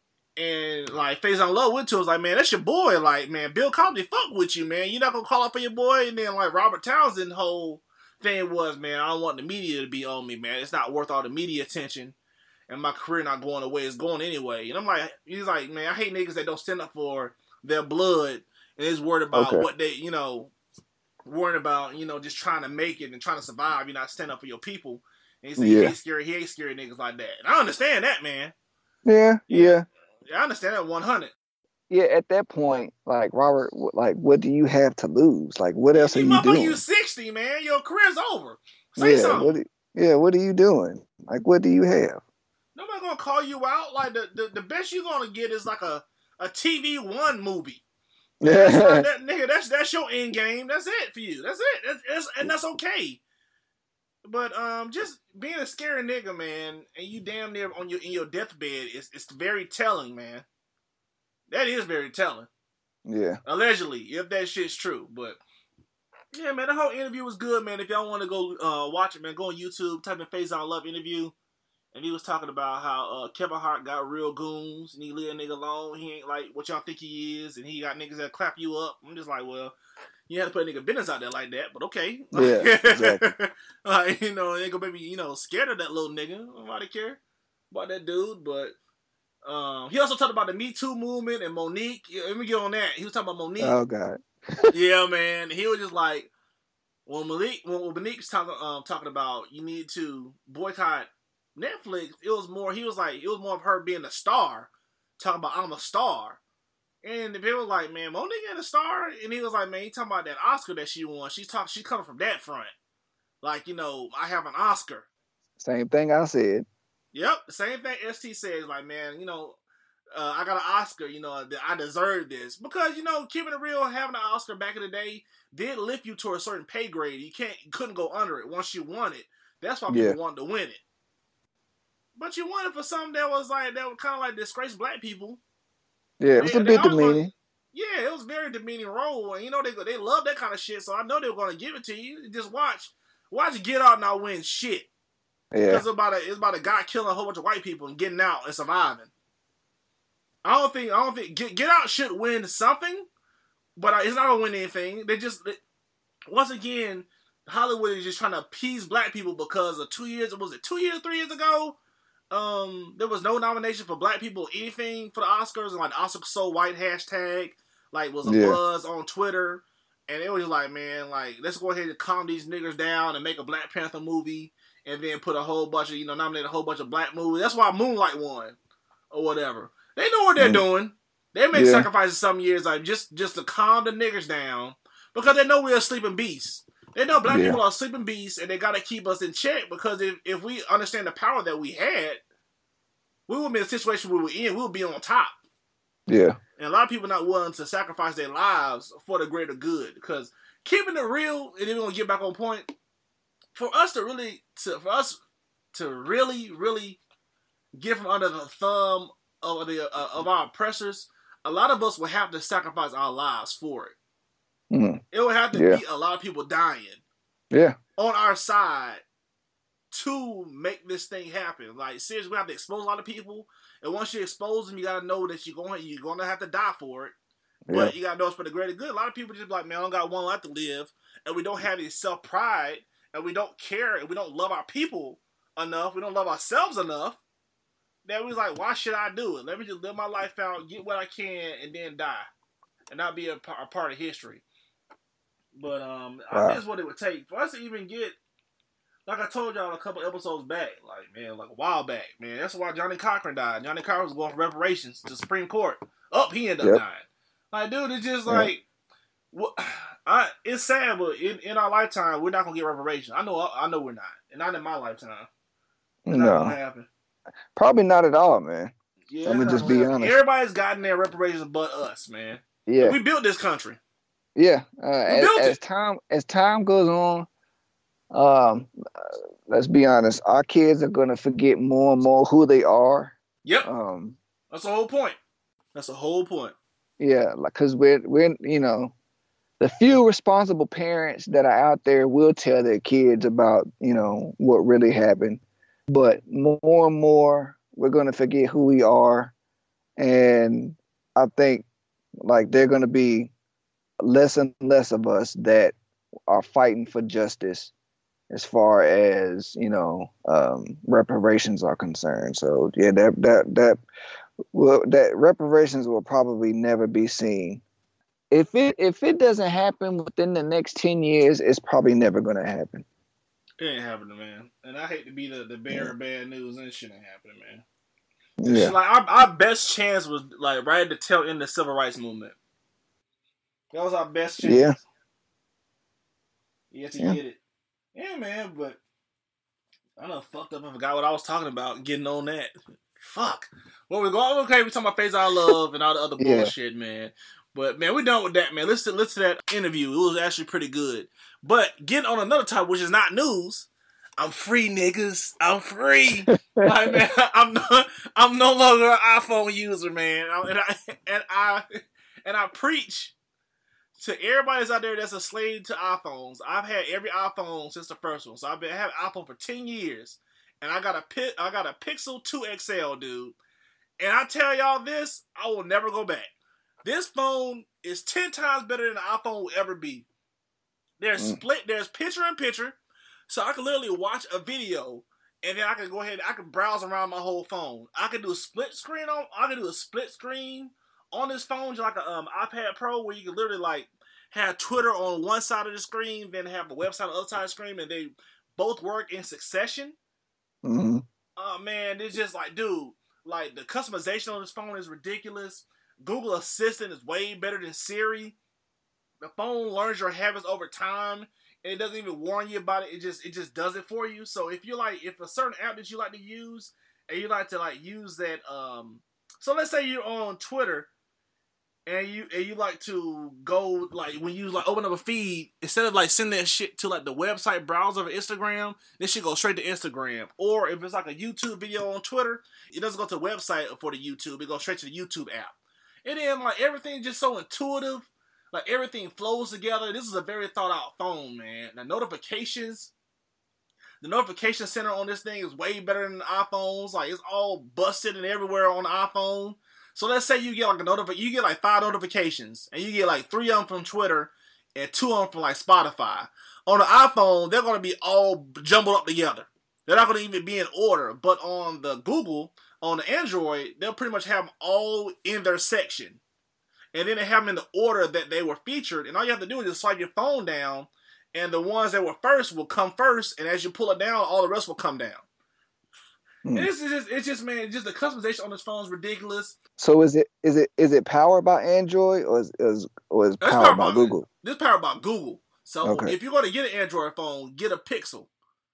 And like Faison Love went to him, was like, man, that's your boy. Like, man, Bill Cosby fuck with you, man. You're not gonna call out for your boy. And then like Robert Townsend whole thing was, man, I don't want the media to be on me, man. It's not worth all the media attention, and my career not going the way it's going anyway. And I'm like, he's like, man, I hate niggas that don't stand up for their blood and is worried about Okay. what they, you know, worried about, you know, just trying to make it and trying to survive. You're not stand up for your people. And he said he Yeah. ain't scary. He ain't scary niggas like that. And I understand that, man. Yeah, yeah, Yeah, I understand that one hundred. yeah. At that point, like Robert, wh- like, what do you have to lose? Like, what else are You you motherfucker, doing? you sixty, man. Your career's over. Say Yeah, something. what? do- Yeah, what are you doing? Like, what do you have? Nobody gonna call you out. Like the, the, the best you gonna get is like a, a T V one movie. That's not, that nigga, that's that's your end game. That's it for you. That's it. That's, that's and that's okay. But um, just being a scary nigga, man, and you damn near on your in your deathbed is it's very telling, man. That is very telling. Yeah, Allegedly, if that shit's true. But yeah, man, the whole interview was good, man. If y'all want to go uh, watch it, man, go on YouTube, type in Faison Love interview. And he was talking about how uh, Kevin Hart got real goons and he leave a nigga alone. He ain't like what y'all think he is, and he got niggas that clap you up. I'm just like, well, you had to put a nigga business out there like that, but okay. Yeah, exactly. Like, you know, they go maybe, you know, scared of that little nigga. Nobody care about that dude, but um, he also talked about the Me Too movement and Monique. Yeah, let me get on that. He was talking about Monique. oh god, Yeah, man. He was just like, when Monique, when Monique's talking, um, talking about you need to boycott Netflix, it was more, he was like, it was more of her being a star, talking about I'm a star. And the people was like, man, Monique ain't a star. And he was like, man, he talking about that Oscar that she won. She's talking, she's coming from that front. Like, you know, I have an Oscar. same thing I said. Yep, the same thing S T says, like, man, you know, uh, I got an Oscar, you know, that I deserve this. Because, you know, keeping it real, having an Oscar back in the day did lift you to a certain pay grade. You can't, you couldn't go under it once you won it. That's why people Yeah. wanted to win it. But you won it for something that was like, that was kind of like disgrace black people. Yeah, it was Man, a they bit always gonna- demeaning. Yeah, it was a very demeaning role. And, you know, they they love that kind of shit, so I know they were going to give it to you. Just watch. Watch Get Out and not win shit. Yeah, Because it's about, a, it's about a guy killing a whole bunch of white people and getting out and surviving. I don't think I don't think Get, Get Out should win something, but it's not gonna win anything. They just they, once again, Hollywood is just trying to appease black people because of two years. Was it two years, three years ago? Um, there was no nomination for black people, anything for the Oscars, and like the Oscars so white hashtag like was a Yeah. buzz on Twitter, and it was like, man, like let's go ahead and calm these niggers down and make a Black Panther movie, and then put a whole bunch of you know nominate a whole bunch of black movies. That's why Moonlight won or whatever. They know what they're Mm. doing. They make Yeah. sacrifices some years like just just to calm the niggers down because they know we're a sleeping beast. They know black Yeah. people are sleeping beasts, and they got to keep us in check because if, if we understand the power that we had, we would be in a situation we were in. We would be on top. Yeah. And a lot of people not willing to sacrifice their lives for the greater good. Because keeping it real, and then we're gonna get back on point. For us to really, to for us to really, really get from under the thumb of the uh, of our oppressors, a lot of us will have to sacrifice our lives for it. Mm. It would have to Yeah. be a lot of people dying Yeah. on our side to make this thing happen. Like seriously, we have to expose a lot of people, and once you expose them, you gotta know that you're going you're gonna have to die for it. Yeah. But you gotta know it's for the greater good. A lot of people just be like, man, I don't got one life to live, and we don't have any self pride, and we don't care, and we don't love our people enough. We don't love ourselves enough. That we was like, why should I do it? Let me just live my life out, get what I can, and then die, and not be a, a part of history. But um, I Wow. think that's what it would take for us to even get. Like I told y'all a couple episodes back, like man, like a while back, man. That's why Johnny Cochran died. Johnny Cochran was going for reparations to Supreme Court. Up, he ended up Yep. dying. Like, dude, it's just Yeah. like, what? I. It's sad, but in, in our lifetime, we're not gonna get reparations. I know, I know, we're not, and not in my lifetime. It's not gonna No. happen. Probably not at all, man. Yeah, Let me it's just not be gonna happen. honest. Everybody's gotten their reparations, but us, man. Yeah. We built this country. Yeah. Uh, as, built as it. time as time goes on, um, uh, let's be honest, our kids are gonna forget more and more who they are. Yep, Um, that's the whole point. That's the whole point. yeah, like because we're we're you know, the few responsible parents that are out there will tell their kids about you know what really happened, but more and more we're gonna forget who we are, and I think like they're gonna be less and less of us that are fighting for justice as far as you know um, reparations are concerned. So yeah, that that that well, that reparations will probably never be seen. If it if it doesn't happen within the next ten years, it's probably never going to happen. It ain't happening, man. And I hate to be the, the bearer of bad news, and it shit ain't happening, man. Yeah, Shit, like our, our best chance was like right at the tail end of the civil rights movement. That was our best chance. Yeah. Yes, to Yeah. get it. Yeah, man, but I done fucked up and forgot what I was talking about getting on that. Fuck. Well, we're going, okay, we're talking about Phase Our Love and all the other Yeah. bullshit, man. But, man, we're done with that, man. Listen, listen to that interview. It was actually pretty good. But getting on another topic, which is not news, I'm free, niggas. I'm free. Like, man, I'm no, I'm no longer an iPhone user, man. And I, and I, and I preach to everybody that's out there that's a slave to iPhones. I've had every iPhone since the first one, so I've been having iPhone for ten years, and I got a pi- I got a Pixel two X L, dude. And I tell y'all this, I will never go back. This phone is ten times better than the iPhone will ever be. There's Mm. split, there's picture in picture, so I can literally watch a video, and then I can go ahead, I can browse around my whole phone. I can do a split screen on, I can do a split screen on this phone, just like an um, iPad Pro, where you can literally like have Twitter on one side of the screen, then have the website on the other side of the screen, and they both work in succession. hmm Oh man, it's just like, dude, like the customization on this phone is ridiculous. Google Assistant is way better than Siri. The phone learns your habits over time, and it doesn't even warn you about it. It just it just does it for you. So if you like, if a certain app that you like to use, and you like to like use that, um, so let's say you're on Twitter, and you and you like to go like when you like open up a feed, instead of like sending that shit to like the website browser of Instagram, this shit goes straight to Instagram. Or if it's like a YouTube video on Twitter, it doesn't go to the website for the YouTube, it goes straight to the YouTube app. And then like everything's just so intuitive, like everything flows together. This is a very thought out phone, man. The notifications, the notification center on this thing is way better than the iPhones. Like it's all busted and everywhere on the iPhone. So let's say you get like a notif- you get like five notifications, and you get like three of them from Twitter and two of them from like Spotify. On the iPhone, they're going to be all jumbled up together. They're not going to even be in order. But on the Google, on the Android, they'll pretty much have them all in their section. And then they have them in the order that they were featured. And all you have to do is just swipe your phone down, and the ones that were first will come first. And as you pull it down, all the rest will come down. Hmm. And it's just, it's just, man, just the customization on this phone is ridiculous. So is it is it is it powered by Android or is is or is That's powered, powered by, by Google? This is powered by Google. So Okay. if you're going to get an Android phone, get a Pixel.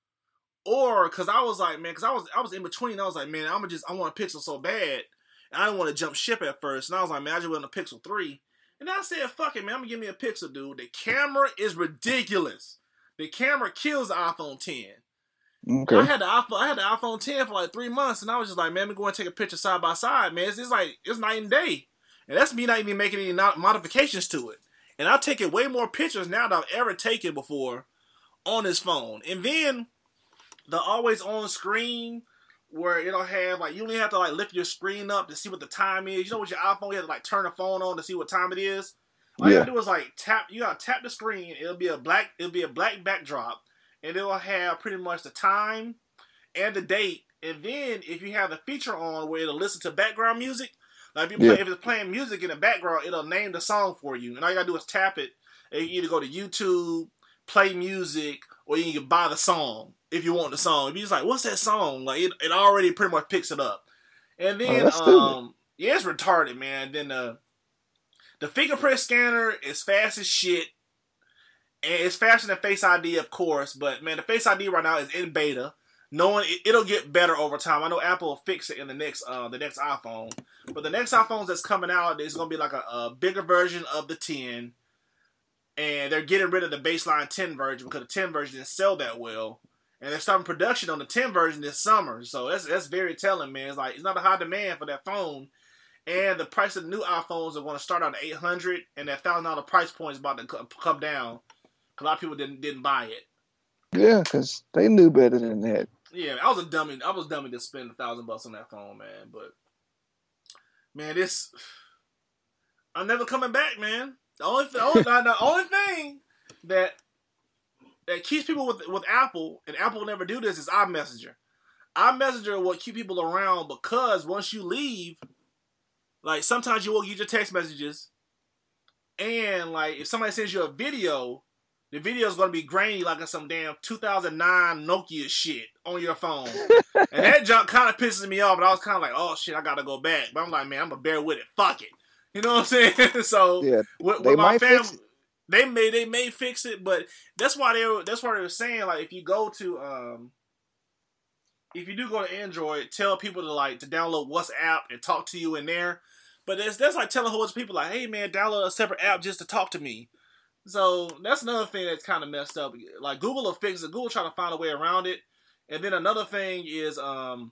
Or, because I was like, man, because I was I was in between. I was like, man, I'm gonna just, I want a Pixel so bad. And I didn't want to jump ship at first. And I was like, man, I just went on a Pixel three. And I said, fuck it, man, I'm going to give me a Pixel, dude. The camera is ridiculous. The camera kills the iPhone ten. Okay. I had the iPhone, I had the iPhone ten for like three months, and I was just like, man, let me go and take a picture side by side, man. It's, it's like, it's night and day. And that's me not even making any not- modifications to it. And I've taken way more pictures now than I've ever taken before on this phone. And then the always on screen where it'll have like, you only have to like lift your screen up to see what the time is. You know, with your iPhone, you have to like turn the phone on to see what time it is. All you Yeah. gotta do is like tap, you gotta tap the screen. It'll be a black, it'll be a black backdrop, and it will have pretty much the time and the date. And then if you have the feature on where it'll listen to background music, like if, you play, Yeah. if it's playing music in the background, it'll name the song for you. And all you gotta do is tap it. And you either go to YouTube, play music, or you can buy the song if you want the song. If you're just like, what's that song? Like it, it already pretty much picks it up. And then, Oh, that's stupid. um, yeah, it's retarded, man. Then the the fingerprint scanner is fast as shit, and it's faster than Face I D, of course. But man, the Face I D right now is in beta. No one, it, it'll get better over time. I know Apple will fix it in the next, uh, the next iPhone. But the next iPhones that's coming out is gonna be like a, a bigger version of the ten. And they're getting rid of the baseline ten version because the ten version didn't sell that well. And they're starting production on the ten version this summer. So that's that's very telling, man. It's like, it's not a high demand for that phone. And the price of the new iPhones are going to start out at eight hundred dollars. And that one thousand dollars price point is about to come down. Because a lot of people didn't didn't buy it. Yeah, because they knew better than that. Yeah, I was a dummy. I was dummy to spend a thousand bucks on that phone, man. But, man, this... I'm never coming back, man. The only, the only, the only thing that that keeps people with with Apple, and Apple will never do this, is iMessenger. iMessenger will keep people around because once you leave, like sometimes you won't get your text messages, and like if somebody sends you a video, the video is going to be grainy like it's some damn two thousand nine Nokia shit on your phone. And that junk kind of pisses me off, and I was kind of like, oh shit, I got to go back. But I'm like, man, I'm going to bear with it. Fuck it. You know what I'm saying? So Yeah, with, they with my might family, fix it. they may they may fix it, but that's why they were that's why they were saying, like, if you go to um if you do go to Android, tell people to like to download WhatsApp and talk to you in there. But that's that's like telling a whole bunch of people like, hey man, download a separate app just to talk to me. So that's another thing that's kind of messed up. Like Google will fix it. Google try to find a way around it. And then another thing is um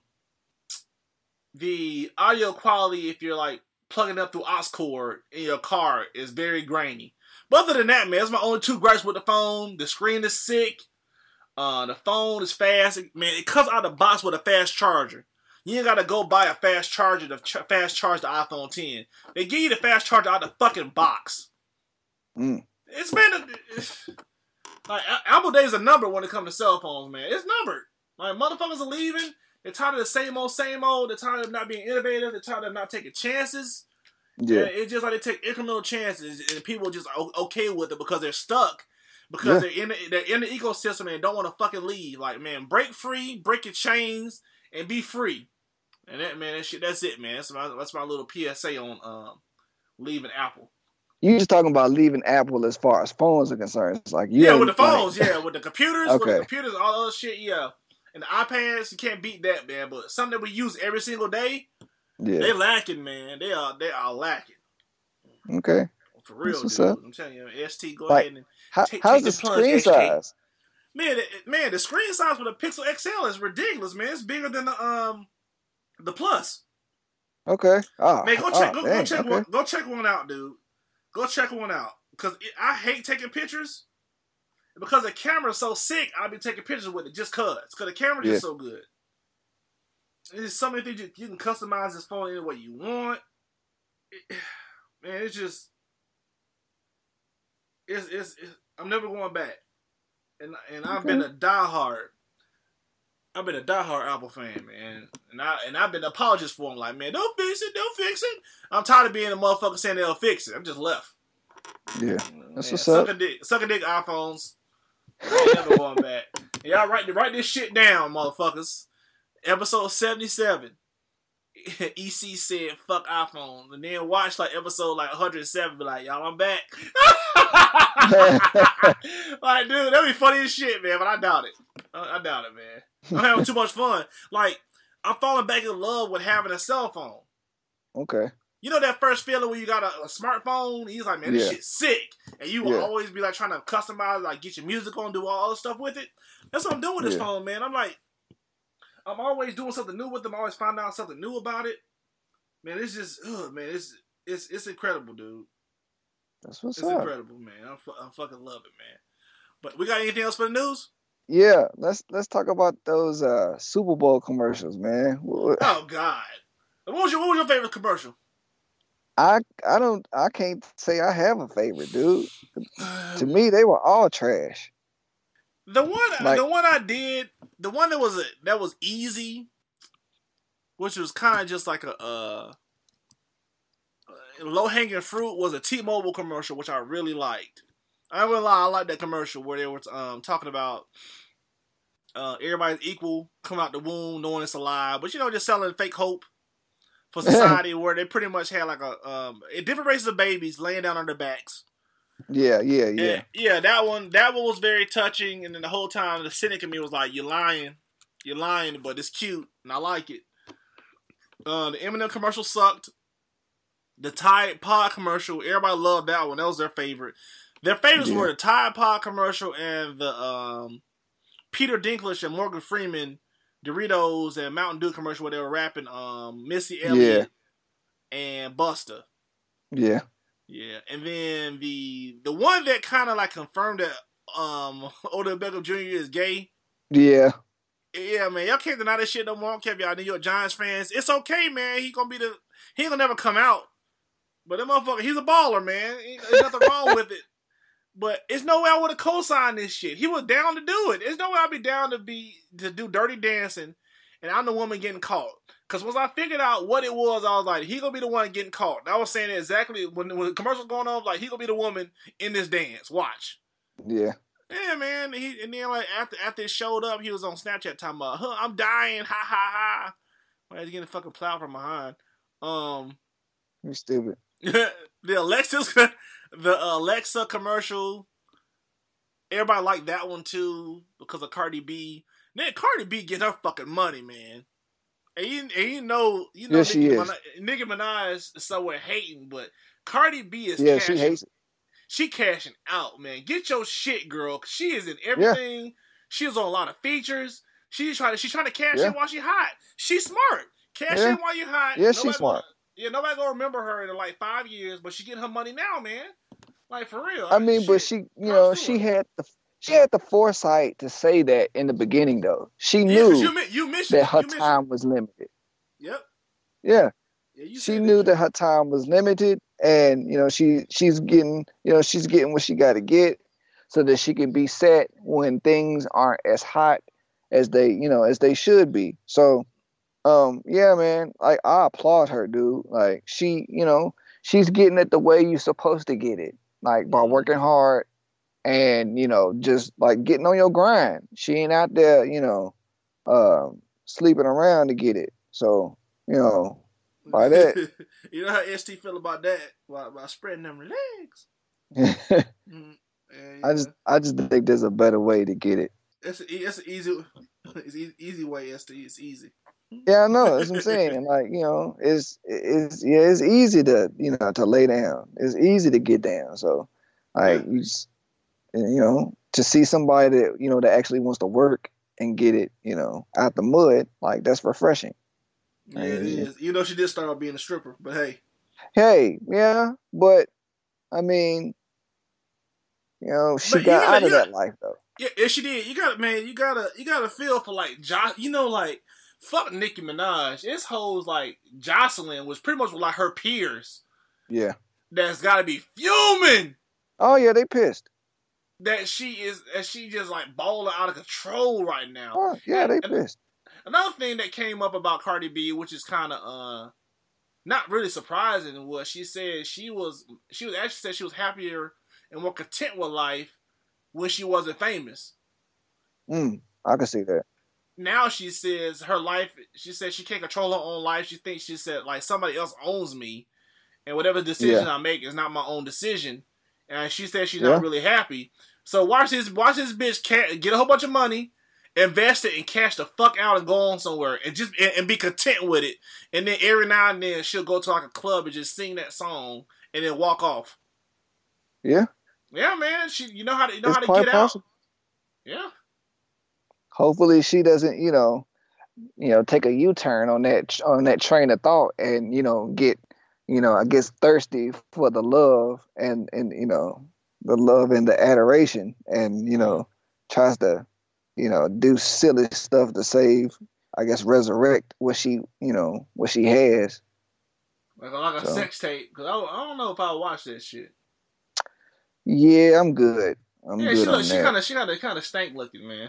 the audio quality, if you're like plugging up through aux cord in your car, is very grainy. But other than that, man, that's my only two gripes with the phone. The screen is sick. Uh, the phone is fast. Man, it comes out of the box with a fast charger. You ain't gotta go buy a fast charger to ch- fast charge the iPhone ten. They give you the fast charger out of the fucking box. Mm. It's been a, it's, like Apple Day is a number when it comes to cell phones, man. It's numbered. Like motherfuckers are leaving. They're tired of the same old, same old. They're tired of not being innovative. They're tired of not taking chances. Yeah. And it's just like they take incremental chances, and people are just o- okay with it because they're stuck, because Yeah. they're in the, they're in the ecosystem and don't want to fucking leave. Like, man, break free, break your chains, and be free. And that, man, that shit, that's it, man. That's my that's my little P S A on um, leaving Apple. You just talking about leaving Apple as far as phones are concerned. It's like you Yeah, ain't, with the phones, like- yeah, with the computers, with the Okay. computers, all the other shit, yeah. And the iPads, you can't beat that, man. But something that we use every single day, Yeah. they lacking, man. They are they are lacking. Okay. For real, That's what's dude. up. I'm telling you, S T, go Like, ahead and How, Take- how's take the the plunge, screen H K. size? man, it, man, the screen size for the Pixel X L is ridiculous, man. It's bigger than the um the Plus. Okay. Oh, Man, go oh, check, go, go dang, check okay. one, go check one out, dude. Go check one out, cause it, I hate taking pictures. Because the camera's so sick, I'll be taking pictures with it just cause. Cause the camera's Yeah. just so good. There's so many things you, you can customize this phone any way you want. it, man, it's just it's, it's it's I'm never going back, and and I've Okay. been a diehard. I've been a diehard Apple fan, man, and I and I've been an apologist for him. Like, man, don't fix it, don't fix it. I'm tired of being a motherfucker saying they'll fix it. I'm just left. Yeah, Man, that's what's suck up. a dick, suck a dick, iPhones. I ain't never going back. Y'all write write this shit down, motherfuckers. Episode seventy-seven. E C said fuck iPhones, and then watch like episode like one hundred seven. Be like, y'all, I'm back. Like, dude, that'd be funny as shit, man. But I doubt it. I, I doubt it, man. I'm having too much fun. Like, I'm falling back in love with having a cell phone. Okay. You know that first feeling when you got a, a smartphone? He's like, man, this Yeah. shit's sick. And you will Yeah. always be like trying to customize, like get your music on, do all other stuff with it. That's what I'm doing with this Yeah. phone, man. I'm like, I'm always doing something new with them. I always find out something new about it. Man, it's just, ugh, man, it's it's it's incredible, dude. That's what's It's up. incredible, man. I'm, fu- I'm fucking love it, man. But we got anything else for the news? Yeah, let's let's talk about those uh, Super Bowl commercials, man. Oh God, what was your what was your favorite commercial? I I don't I can't say I have a favorite, dude. To me, they were all trash. The one, Like- the one I did, the one that was a, that was easy, which was kind of just like a uh, low hanging fruit, was a T-Mobile commercial, which I really liked. I ain't gonna lie, I like that commercial where they were um, talking about uh, everybody's equal, coming out the womb, knowing it's alive, but you know, just selling fake hope for society, where they pretty much had like a um, different races of babies laying down on their backs. Yeah, yeah, yeah. And, yeah, that one that one was very touching, and then the whole time the cynic in me was like, "You're lying, you're lying," but it's cute and I like it. Uh, the Eminem commercial sucked. The Tide Pod commercial, everybody loved that one. That was their favorite. Their favorites Yeah. were the Tide Pod commercial and the um, Peter Dinklage and Morgan Freeman Doritos and Mountain Dew commercial where they were rapping um, Missy Elliott and Busta. Yeah. Yeah, and then the the one that kind of like confirmed that um Odell Beckham Junior is gay. Yeah. Yeah, man, y'all can't deny this shit no more. I don't care if y'all New York Giants fans. It's okay, man. He gonna be the he ain't gonna never come out. But that motherfucker, he's a baller, man. Ain't, there's nothing wrong with it. But it's no way I would have co-signed this shit. He was down to do it. There's no way I'd be down to be to do Dirty Dancing, and I'm the woman getting caught. Because once I figured out what it was, I was like, he gonna be the one getting caught. And I was saying exactly when, when the commercial was going on, like, he gonna be the woman in this dance. Watch. Yeah. Yeah, man. He, and then, like, after after it showed up, he was on Snapchat talking about, huh, I'm dying, ha, ha, ha. I had to get a fucking plow from behind. Um, You stupid. the Alexa's, the Alexa commercial, everybody liked that one, too, because of Cardi B. Then Cardi B get her fucking money, man. And you, and you know, you know, Yes, she Nicki, is. Minaj, Nicki Minaj is somewhere hating, but Cardi B is Yeah, cashing. she hates it. She cashing out, man. Get your shit, girl. She is in everything. She is on a lot of features. She's trying to, she's trying to cash Yeah. in while she hot. She's smart. Cash Yeah. in while you hot. Yeah, she's Nobody smart. Gonna, yeah, nobody gonna remember her in like five years, but she getting her money now, man. Like, for real. I mean, but Shit. she, you Props know, to she her. had the she had the foresight to say that in the beginning, though. She Yeah, 'cause knew you, mi- you mentioned that it. her You mentioned time was limited. it. Yep. Yeah. Yeah, you She said knew it. that her time was limited, and you know she she's getting you know she's getting what she got to get, so that she can be set when things aren't as hot as they you know as they should be. So, um, yeah, man, like I applaud her, dude. Like she, you know, she's getting it the way you're supposed to get it, like by working hard and you know just like getting on your grind. She ain't out there, you know, um, sleeping around to get it. So, you know. By that. You know how S T feel about that? By, by spreading them legs. I Mm, yeah, just I just think there's a better way to get it. It's a, it's an easy, it's easy, easy way. S T, it's easy. Yeah, I know. That's what I'm saying. And like, you know, it's it's yeah, it's easy to you know to lay down. It's easy to get down. So, like, Yeah. you just and, you know to see somebody that you know that actually wants to work and get it, you know, out the mud, like that's refreshing. Yeah, it is. You know, she did start out being a stripper, but hey, Hey, yeah, but I mean, you know, she But you got gotta- out of you that life though. yeah, yeah, she did. You gotta, man, you gotta, you gotta feel for like, jo- you know, like fuck Nicki Minaj. It's hoes like Jocelyn was pretty much like her peers. Yeah. That's got to be fuming. Oh yeah, they pissed. That she is, that she just like balling out of control right now. Oh, yeah, and, they and pissed. Another thing that came up about Cardi B, which is kind of uh not really surprising, was she said she was she was actually said she was happier and more content with life when she wasn't famous. Mm, I can see that. Now she says her life. She said she can't control her own life. She thinks she said like somebody else owns me, and whatever decision Yeah. I make is not my own decision. And she said she's Yeah. not really happy. So watch this, watch this bitch ca- get a whole bunch of money, invest it, and cash the fuck out and go on somewhere and just and, and be content with it. And then every now and then she'll go to like a club and just sing that song and then walk off. Yeah. Yeah, man. She, you know how to, you know It's how to quite get possible. out. Yeah. Hopefully she doesn't, you know, you know, take a U-turn on that on that train of thought and, you know, get, you know, I guess thirsty for the love and and you know, the love and the adoration and, you know, tries to, you know, do silly stuff to save, I guess, resurrect what she, you know, what she has. Like, like a So. sex tape. Cause I, I don't know if I watch that shit. Yeah, I'm good. I'm Yeah, good she on look, she that. kind of she kind of kind of stank looking, man.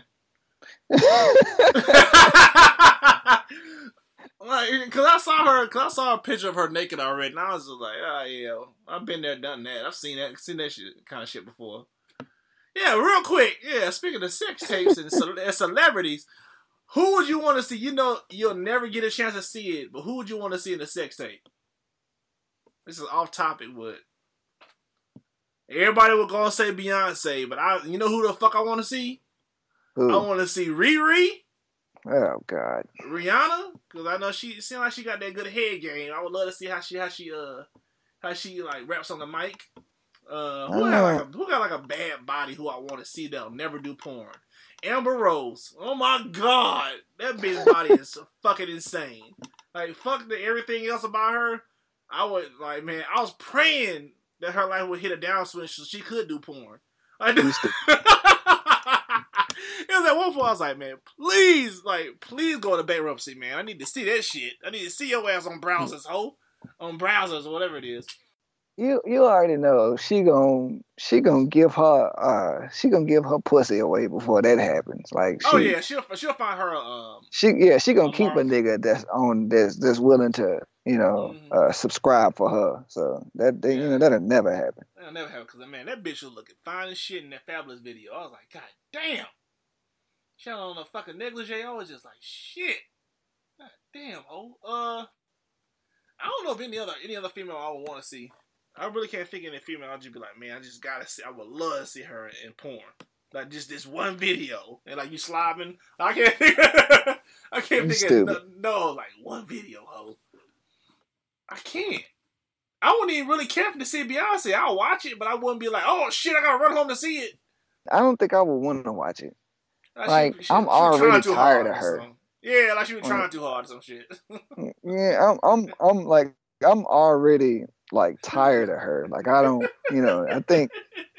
Like, cause I saw her, cause I saw a picture of her naked already, and I was just like, oh yeah, I've been there, done that. I've seen that, seen that shit, kind of shit before. Yeah, real quick. Yeah, speaking of sex tapes and, ce- and celebrities, who would you want to see? You know, you'll never get a chance to see it, but who would you want to see in a sex tape? This is off topic, but everybody would go say Beyonce, but I, you know who the fuck I want to see? Who? I want to see Riri. Oh God. Rihanna, because I know she seems like she got that good head game. I would love to see how she how she uh how she like raps on the mic. Uh, who got like a who got like a bad body who I want to see that'll never do porn? Amber Rose. Oh my God, that bitch body is fucking insane. Like fuck the everything else about her. I would like man. I was praying that her life would hit a downswing so she could do porn. I do. It was at one point I was like, man, please, like, please go to bankruptcy, man. I need to see that shit. I need to see your ass on browsers, ho, on browsers or whatever it is. You you already know she gon' she gonna give her uh she gonna give her pussy away before that happens. Like she, Oh yeah, she'll she'll find her um she yeah she gonna a keep a mark. nigga that's on that's that's willing to you know Mhm. uh subscribe for her. So that they, you Yeah. know that'll never happen. That'll never happen because man, that bitch was looking fine as shit in that Fabulous video. I was like, God damn. She had on a fucking negligee. I was just like, shit. God damn, oh. Uh, I don't know if any other any other female I would want to see. I really can't think of any female. I'll just be like, man, I just gotta see. I would love to see her in porn. Like just this one video, and like you slobbing. I can't think. I can't You think stupid. of no, no, like one video, ho. I can't. I wouldn't even really care to see Beyonce. I'll watch it, but I wouldn't be like, oh shit, I gotta run home to see it. I don't think I would want to watch it. Like, Like, she, she, I'm she was already trying too tired hard of or her. something. Yeah, like she was Like- trying too hard or some shit. Yeah, I'm I'm I'm like I'm already like tired of her. Like I don't you know I think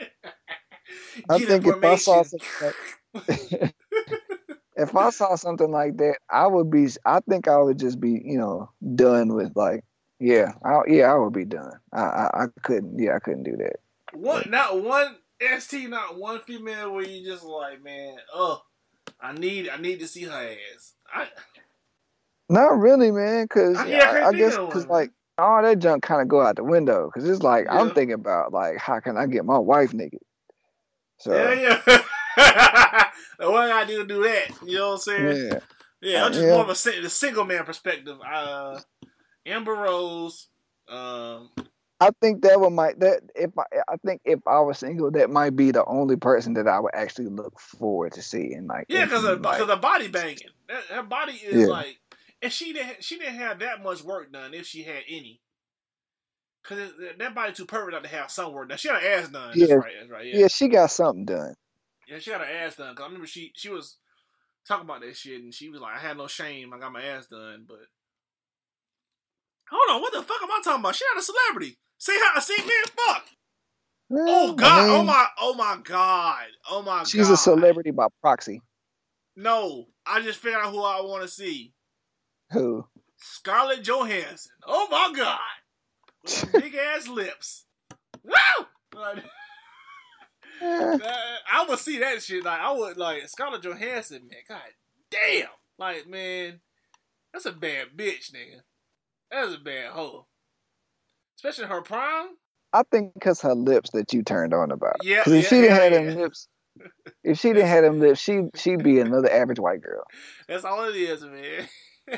I Get think if I saw information. something like, if I saw something like that, I would be. I think I would just be, you know, done with like, yeah, I, yeah, I would be done. I, I, I couldn't. Yeah, I couldn't do that. One, not one S T, not one female where you just like, man, oh, I need, I need to see her ass. I, Not really, man. Cause I- I, yeah, I can't I think guess of cause one, like all that junk kind of go out the window. Cause it's like Yeah. I'm thinking about like how can I get my wife naked? So yeah, yeah. What I gotta do to do that? You know what I'm saying? yeah, Yeah, I'm just Yeah. more of a sing- the single man perspective. Uh, Amber Rose. Um, I think that would might that if I I think if I was single, that might be the only person that I would actually look forward to seeing. Like yeah, because in, her, like, her body banging. That, her body is Yeah. like, and she didn't, she didn't have that much work done if she had any. Cause it, that body too perfect not to have some work done. She had her ass done. That's Yeah. right. That's right. Yeah. yeah, she got something done. Yeah, she got her ass done. Cause I remember she she was talking about that shit, and she was like, "I had no shame. I got my ass done." But hold on, what the fuck am I talking about? She not a celebrity. See how? See, man, fuck. Well, Oh I god. oh mean, my. Oh my god. Oh my god. she's a celebrity by proxy. No, I just figured out who I want to see. Who? Scarlett Johansson. Oh my god. Big ass lips. Woo! Like, uh, I would see that shit. Like I would like Scarlett Johansson, man. God damn. Like, man, that's a bad bitch, nigga. That's a bad hoe. Especially her prime. I think because her lips that you turned on about. Yeah. Because if yeah, she didn't yeah, have yeah. them lips, if she didn't have them lips, she she'd be another average white girl. That's all it is, man.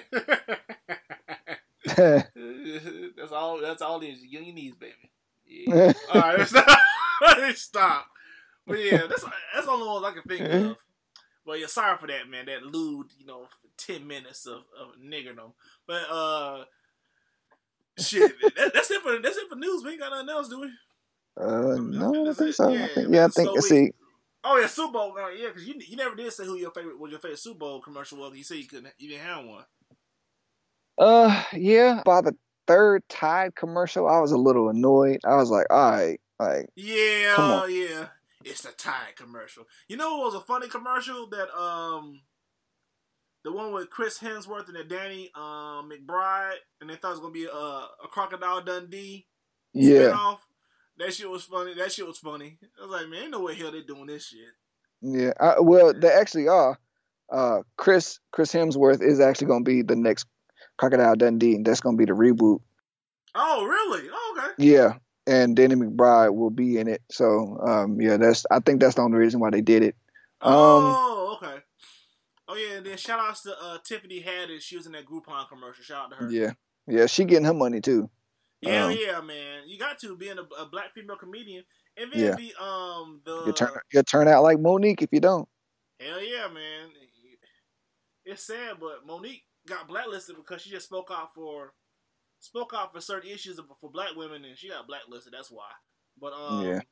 that's all. That's all it is. You on your knees, baby. Yeah. All right, let's stop. Let's stop. But yeah, that's that's all the ones I can think of. But yeah, sorry for that, man. That lewd, you know, ten minutes of, of niggerdom. But uh, shit, that, that's it for that's it for news. We ain't got nothing else, do we? Uh, no, I don't think it. so. Yeah, I think, man, yeah, I so think. we- See, Oh yeah, Super Bowl. Uh, yeah, because you you never did say who your favorite what your favorite Super Bowl commercial was. You said you couldn't, you didn't have one. uh, yeah, by the third Tide commercial, I was a little annoyed. I was like, all right, like, Yeah, Come on. yeah. It's the Tide commercial. You know what was a funny commercial? That um, the one with Chris Hemsworth and the Danny um McBride, and they thought it was gonna be a a Crocodile Dundee yeah, spinoff. That shit was funny. That shit was funny. I was like, man, ain't no way hell they doing this shit. yeah. I, well, they actually are. Uh, Chris Chris Hemsworth is actually going to be the next Crocodile Dundee, and that's going to be the reboot. Oh, really? Oh, okay. Yeah, and Danny McBride will be in it. So, um, yeah, that's I think that's the only reason why they did it. Um, Oh, okay. Oh yeah, and then shout outs to uh, Tiffany Haddish. She was in that Groupon commercial. Shout out to her. yeah, yeah, she getting her money too. Yeah, Um, yeah, man. You got to being a, a black female comedian, and then Yeah. be um the You turn you turn out like Monique if you don't. hell yeah, man. It's sad, but Monique got blacklisted because she just spoke out for spoke out for certain issues of, for black women, and she got blacklisted. That's why. But um, Yeah.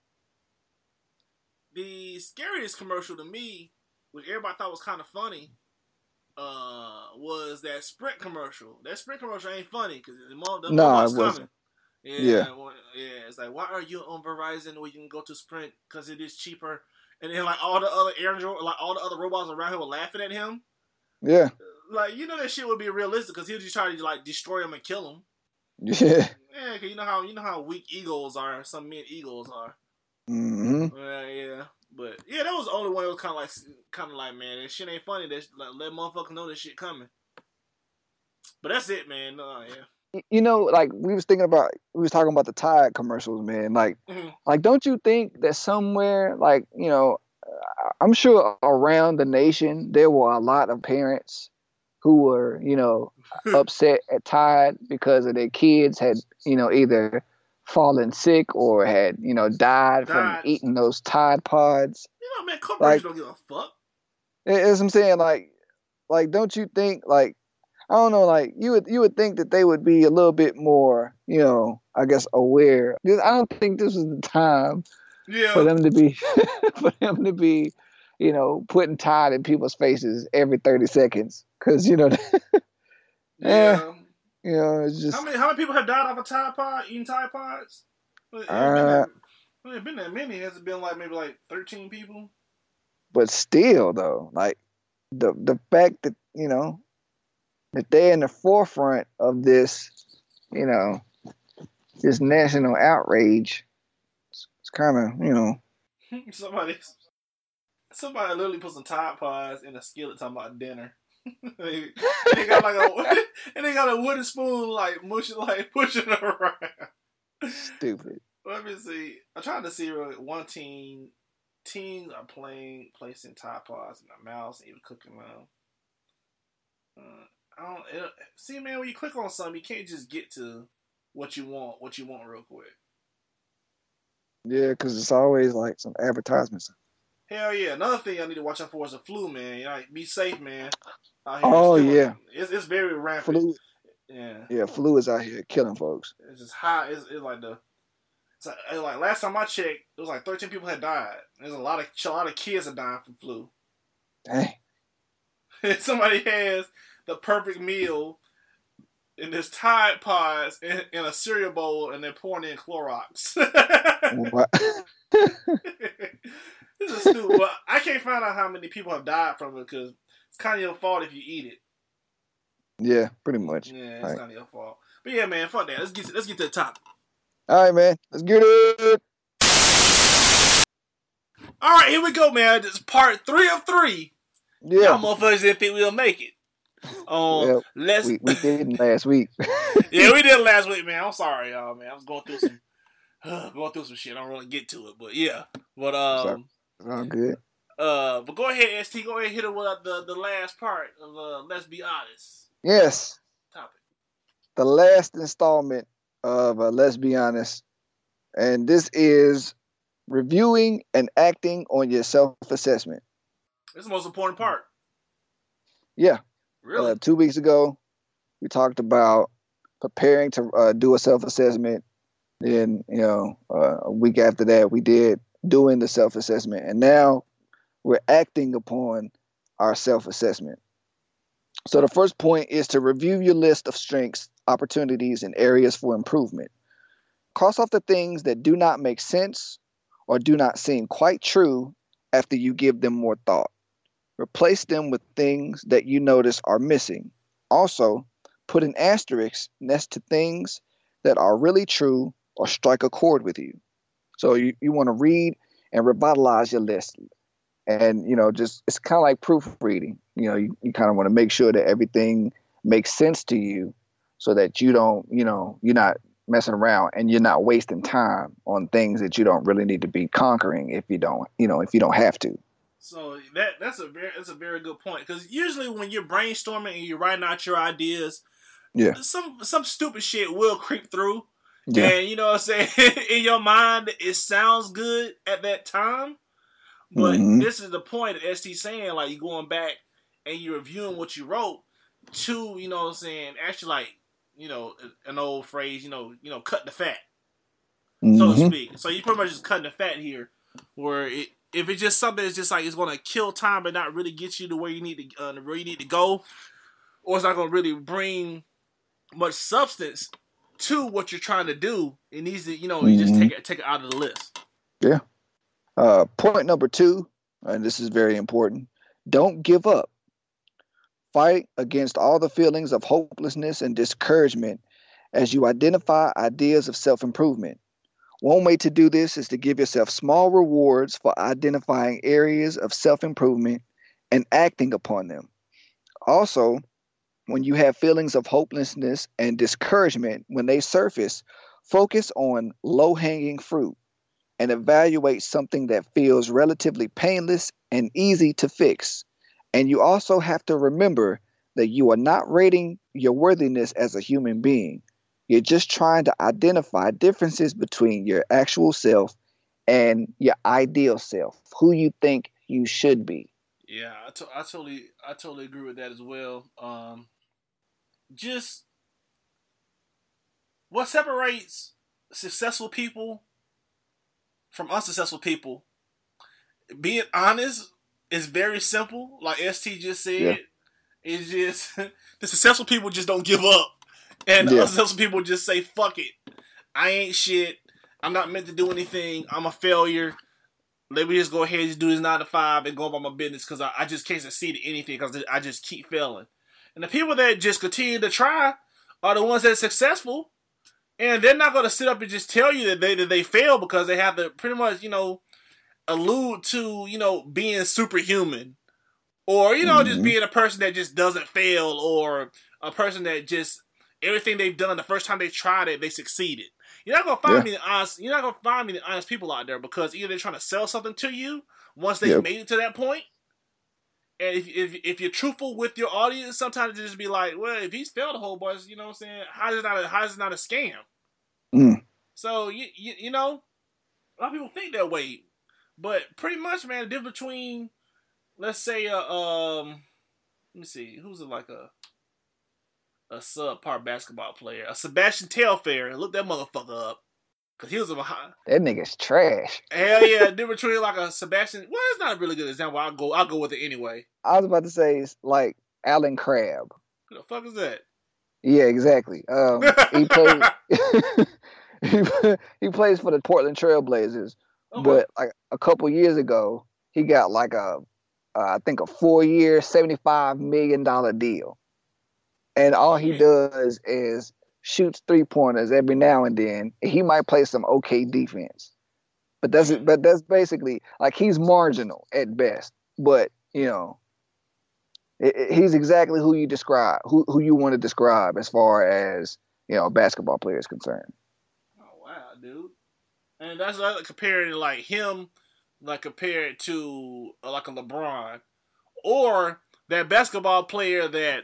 the scariest commercial to me, which everybody thought was kind of funny, uh, was that Sprint commercial. That Sprint commercial ain't funny because the mo- the Nah, robots it wasn't. coming. Yeah, Yeah. well, yeah. It's like, why are you on Verizon where you can go to Sprint because it is cheaper? And then like all the other Android, like all the other robots around him were laughing at him. Yeah, Like, you know that shit would be realistic because he'll just try to like destroy him and kill him. yeah. Yeah, cause you know how you know how weak egos are. Some men egos are. hmm Yeah, yeah. But yeah, that was the only one that was kind of like, kind of like, man, this shit ain't funny. That like, let motherfuckers know this shit coming. But that's it, man. Uh, yeah. You know, like we was thinking about, we was talking about the Tide commercials, man. Like, Mhm. like, don't you think that somewhere, like, you know, uh, I'm sure around the nation there were a lot of parents who were, you know, upset at Tide because of their kids had, you know, either fallen sick or had, you know, died, Died. from eating those Tide Pods. You know, man, corporations Like- don't give a fuck. As I'm saying, like, like, don't you think, like, I don't know, like, you would you would think that they would be a little bit more, you know, I guess, aware. Because I don't think this was the time Yeah. for them to be, for them to be, you know, putting Tide in people's faces every thirty seconds. Because, you know, yeah. you know, it's just, How many how many people have died off a Tide Pod eating Tide Pods? It ain't been Uh, that, it ain't been that many. Has it been like maybe like thirteen people? but still, though, like, the the fact that, you know, that they're in the forefront of this, you know, this national outrage, it's, it's kind of, you know, somebody, somebody literally put some Tide Pods in a skillet talking about dinner. they, they got like a and they got a wooden spoon like mushing like pushing it around. stupid. Let me see. I'm trying to see really one teen. Teens are playing, placing Tide Pods in their mouths and even cooking them. Uh, I don't it, see, man. When you click on something, you can't just get to what you want. What you want real quick. Yeah, because it's always like some advertisements. Hell yeah! Another thing I need to watch out for is the flu, man. You know, like, be safe, man. Out here. Oh, Still- yeah. it's it's very rampant. Flu, Yeah, yeah, flu is out here killing folks. it's just high. It's, it's like the. It's like, it's like last time I checked, it was like thirteen people had died. There's a lot of a lot of kids are dying from flu. Dang. Somebody has the perfect meal in this Tide Pods in, in a cereal bowl, and they're pouring in Clorox. What? This is stupid. Well, I can't find out how many people have died from it because it's kind of your fault if you eat it. Yeah, pretty much. Yeah, it's Right. kind of your fault. But yeah, man, fuck that. Let's get to, let's get to the topic. All right, man. Let's get it. All right, here we go, man. This is part three of three. Yeah. Y'all motherfuckers didn't think we'll make it. Um, Well, let's. we, we did last week. Yeah, we did last week, man. I'm sorry, y'all, man. I was going through some, uh, going through some shit. I don't really get to it, but yeah. But um, It's all good. uh, but go ahead, S T. Go ahead and hit it with the the last part of uh, Let's Be Honest Yes. topic. The last installment of uh, Let's Be Honest, and this is reviewing and acting on your self-assessment. This is the most important part. Yeah. Really? Uh, two weeks ago, we talked about preparing to uh, do a self-assessment. Then, you know, uh, a week after that, we did doing the self-assessment. And now we're acting upon our self-assessment. So the first point is to review your list of strengths, opportunities, and areas for improvement. Cross off the things that do not make sense or do not seem quite true after you give them more thought. Replace them with things that you notice are missing. Also, put an asterisk next to things that are really true or strike a chord with you. So you, you want to read and revitalize your list. And, you know, just it's kind of like proofreading. You know, you, you kind of want to make sure that everything makes sense to you so that you don't, you know, you're not messing around and you're not wasting time on things that you don't really need to be conquering if you don't, you know, if you don't have to. So that that's a very that's a very good point, because usually when you're brainstorming and you're writing out your ideas, yeah, some some stupid shit will creep through, yeah. and you know what I'm saying, in your mind it sounds good at that time, but mm-hmm. this is the point of S T saying, like, you're going back and you're reviewing what you wrote to, you know what I'm saying, actually, like, you know, an old phrase, you know, you know, cut the fat, mm-hmm. so to speak. So you pretty much just cutting the fat here, where it. If it's just something that's just like it's going to kill time but not really get you to where you need to uh, where you need to go, or it's not going to really bring much substance to what you're trying to do, it needs to, you know, you just mm-hmm. take it take it out of the list. Yeah. Uh, point number two, and this is very important: don't give up. Fight against all the feelings of hopelessness and discouragement as you identify ideas of self-improvement. One way to do this is to give yourself small rewards for identifying areas of self-improvement and acting upon them. Also, when you have feelings of hopelessness and discouragement, when they surface, focus on low-hanging fruit and evaluate something that feels relatively painless and easy to fix. And you also have to remember that you are not rating your worthiness as a human being. You're just trying to identify differences between your actual self and your ideal self, who you think you should be. Yeah, I, to- I totally, I totally agree with that as well. Um, just what separates successful people from unsuccessful people, being honest, is very simple. Like S T just said, Yeah. it's just the successful people just don't give up. And Yeah. unsuccessful people just say, fuck it. I ain't shit. I'm not meant to do anything. I'm a failure. Let me just go ahead and just do this nine to five and go about my business because I, I just can't succeed at anything because I just keep failing. And the people that just continue to try are the ones that are successful. And they're not going to sit up and just tell you that they, that they fail because they have to pretty much, you know, allude to, you know, being superhuman. Or, you know, mm-hmm. just being a person that just doesn't fail, or a person that just everything they've done the first time they tried it, they succeeded. You're not gonna find Yeah. me honest. You're not gonna find me honest people out there because either they're trying to sell something to you once they Yep. made it to that point, and if, if if you're truthful with your audience, sometimes it just be like, well, if he's failed a whole bunch, you know what I'm saying? How is it not a, how is it not a scam? Mm. So you, you you know, a lot of people think that way, but pretty much, man, the difference between, let's say, a um, let me see, who's it like a. a subpar basketball player, a Sebastian Telfair. Look that motherfucker up, cause he was a high. That nigga's trash. Hell yeah, different between like a Sebastian. Well, it's not a really good example. I'll go. I'll go with it anyway. I was about to say it's like Alan Crabb. Who the fuck is that? Yeah, exactly. Um, he played. he, he plays for the Portland Trailblazers, Okay. but like a couple years ago, he got like a, uh, I think a four-year, seventy-five million dollar deal. And all he does is shoots three pointers every now and then. He might play some okay defense, but that's it. But that's basically like he's marginal at best. But you know, it, it, he's exactly who you describe, who who you want to describe as far as you know, a basketball player is concerned. Oh wow, dude! And that's like comparing like him, like compared to uh, like a LeBron, or that basketball player that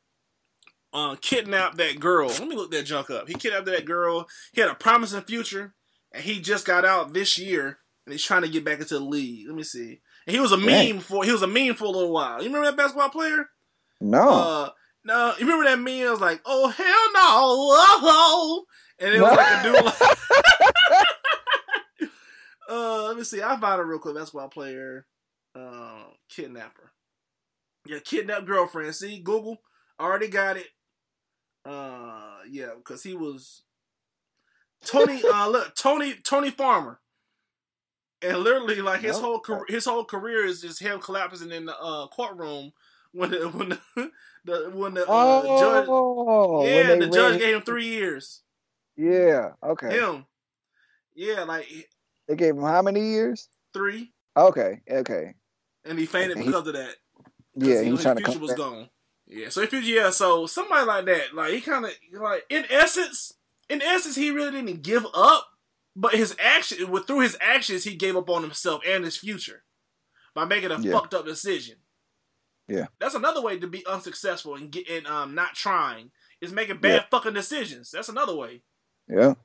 uh, kidnapped that girl. Let me look that junk up. He kidnapped that girl. He had a promising future, and he just got out this year, and he's trying to get back into the league. Let me see. And he was a Dang. meme for he was a meme for a little while. You remember that basketball player? No. Uh, no, you remember that meme? I was like, oh hell no, oh, and it was like a dude. Like, uh, let me see. I'll find a real quick basketball player, uh, kidnapper. Yeah, kidnapped girlfriend. See, Google already got it. Uh, yeah, because he was Tony. uh, look, Tony Tony Farmer, and literally like his Nope. whole career, his whole career is just him collapsing in the uh, courtroom when the when the, the when the uh, Oh, judge, when yeah, they the judge read- gave him three years. Yeah. Okay. Him, yeah, like They gave him how many years? three, Okay. Okay. and he fainted He- because of that. 'Cause, Yeah, you know, he's his trying to future come was back. gone. Yeah, so if you yeah, so somebody like that, like he kind of like in essence, in essence, he really didn't give up, but his action, with through his actions, he gave up on himself and his future by making a Yeah. fucked up decision. Yeah. That's another way to be unsuccessful and get and um not trying is making bad Yeah. fucking decisions. That's another way. Yeah.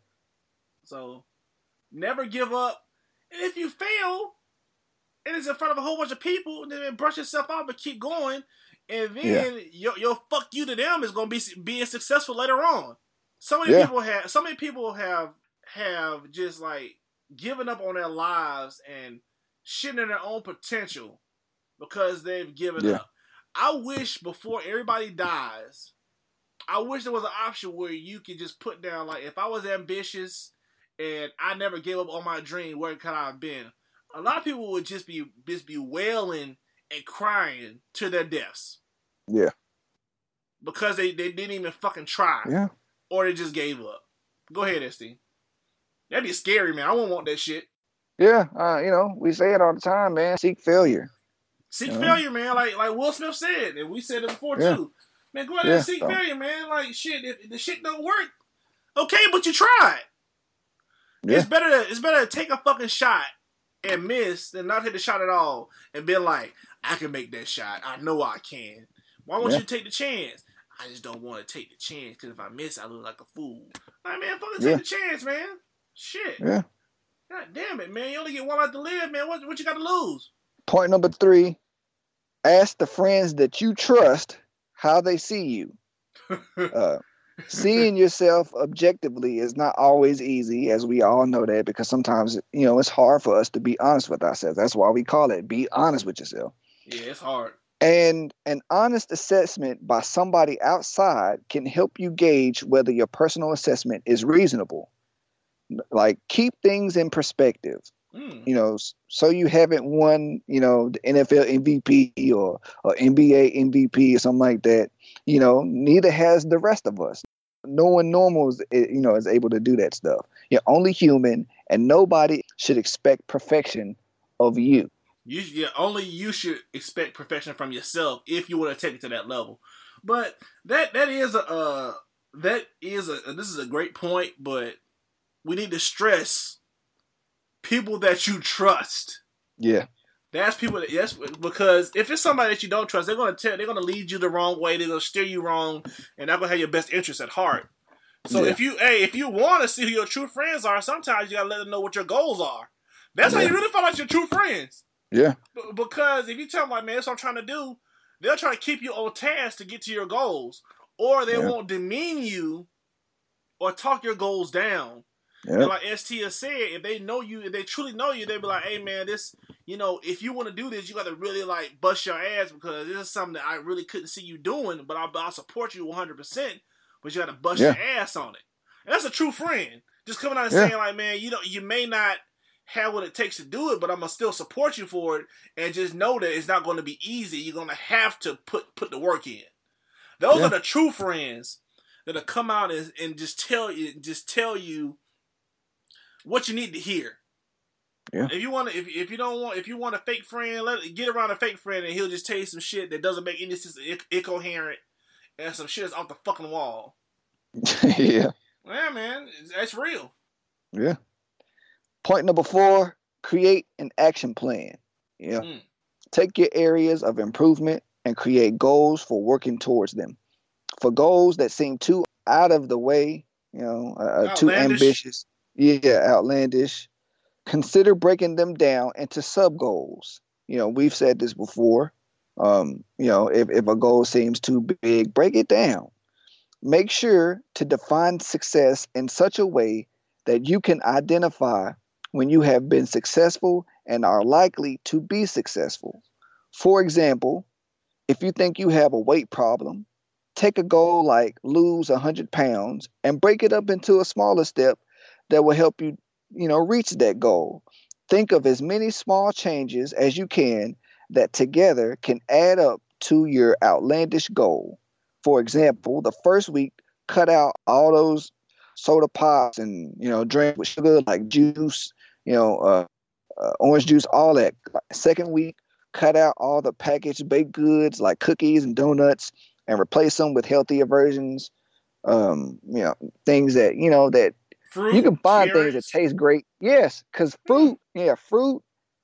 So never give up, and if you fail, and it's in front of a whole bunch of people, then brush yourself off and keep going. And then your your fuck you to them is gonna be being successful later on. So many Yeah. people have so many people have have just like given up on their lives and shitting in their own potential because they've given Yeah. up. I wish before everybody dies, I wish there was an option where you could just put down like if I was ambitious and I never gave up on my dream, where could I have been? A lot of people would just be just be wailing and crying to their deaths. Yeah. Because they, they didn't even fucking try. Yeah. Or they just gave up. Go ahead, S T. That'd be scary, man. I wouldn't want that shit. Yeah. Uh, you know, we say it all the time, man. Seek failure. Seek Yeah. failure, man. Like like Will Smith said, and we said it before Yeah. too. Man, go out there and Yeah, seek so- failure, man. Like shit, if the shit don't work, okay, but you tried. Yeah. It's better to it's better to take a fucking shot and miss than not hit the shot at all and be like, I can make that shot. I know I can. Why won't Yeah. you take the chance? I just don't want to take the chance because if I miss, I look like a fool. Like, man, fucking Yeah. take the chance, man. Shit. Yeah. God damn it, man. You only get one life to live, man. What, what you got to lose? Point number three, ask the friends that you trust how they see you. Uh, seeing yourself objectively is not always easy, as we all know that, because sometimes, you know, it's hard for us to be honest with ourselves. That's why we call it be honest with yourself. Yeah, it's hard. And an honest assessment by somebody outside can help you gauge whether your personal assessment is reasonable. Like, keep things in perspective. Mm. You know, s- so you haven't won, you know, the N F L M V P or, or N B A M V P or something like that. You know, neither has the rest of us. No one normal is, eh, you know, is able to do that stuff. You're only human, and nobody should expect perfection of you. You, yeah, only you should expect perfection from yourself if you want to take it to that level. But that that is a uh, that is a this is a great point. But we need to stress people that you trust. Yeah, That's people that yes, because if it's somebody that you don't trust, they're gonna tell they're gonna lead you the wrong way. They're gonna steer you wrong, and they're gonna have your best interests at heart. So Yeah. if you hey, if you want to see who your true friends are, sometimes you gotta let them know what your goals are. That's how Yeah. you really find out your true friends. yeah, B- Because if you tell them like, man, that's what I'm trying to do, they'll try to keep you on task to get to your goals, or they Yeah. won't demean you or talk your goals down. yeah, And like S T has said, if they know you, if they truly know you, they'll be like, hey man, this, you know, if you want to do this, you got to really like bust your ass because this is something that I really couldn't see you doing, but I'll, I'll support you one hundred percent, but you got to bust Yeah. your ass on it. And that's a true friend. Just coming out and Yeah. saying like, man, you know, you may not have what it takes to do it, but I'm going to still support you for it, and just know that it's not going to be easy. You're going to have to put, put the work in. Those Yeah. are the true friends. that'll come out and, and just tell you, just tell you what you need to hear. Yeah. If you want to, if if you don't want, if you want a fake friend, let get around a fake friend, and he'll just tell you some shit that doesn't make any sense, incoherent, and some shit is off the fucking wall. Yeah. Yeah, man, that's real. Yeah. Point number four: create an action plan. Yeah. Mm. Take your areas of improvement and create goals for working towards them. For goals that seem too out of the way, you know, uh, too ambitious, yeah, outlandish, consider breaking them down into sub goals. You know, we've said this before. Um, you know, if, if a goal seems too big, break it down. Make sure to define success in such a way that you can identify when you have been successful and are likely to be successful. For example, if you think you have a weight problem, take a goal like lose one hundred pounds and break it up into a smaller step that will help you, you know, reach that goal. Think of as many small changes as you can that together can add up to your outlandish goal. For example, the first week, cut out all those soda pops and, you know, drink with sugar like juice, you know, uh, uh, orange juice, all that. Second week, cut out all the packaged baked goods like cookies and donuts and replace them with healthier versions. Um, you know, things that, you know, that fruit, you can find carrots. Things that taste great. Yes, because fruit, yeah, fruit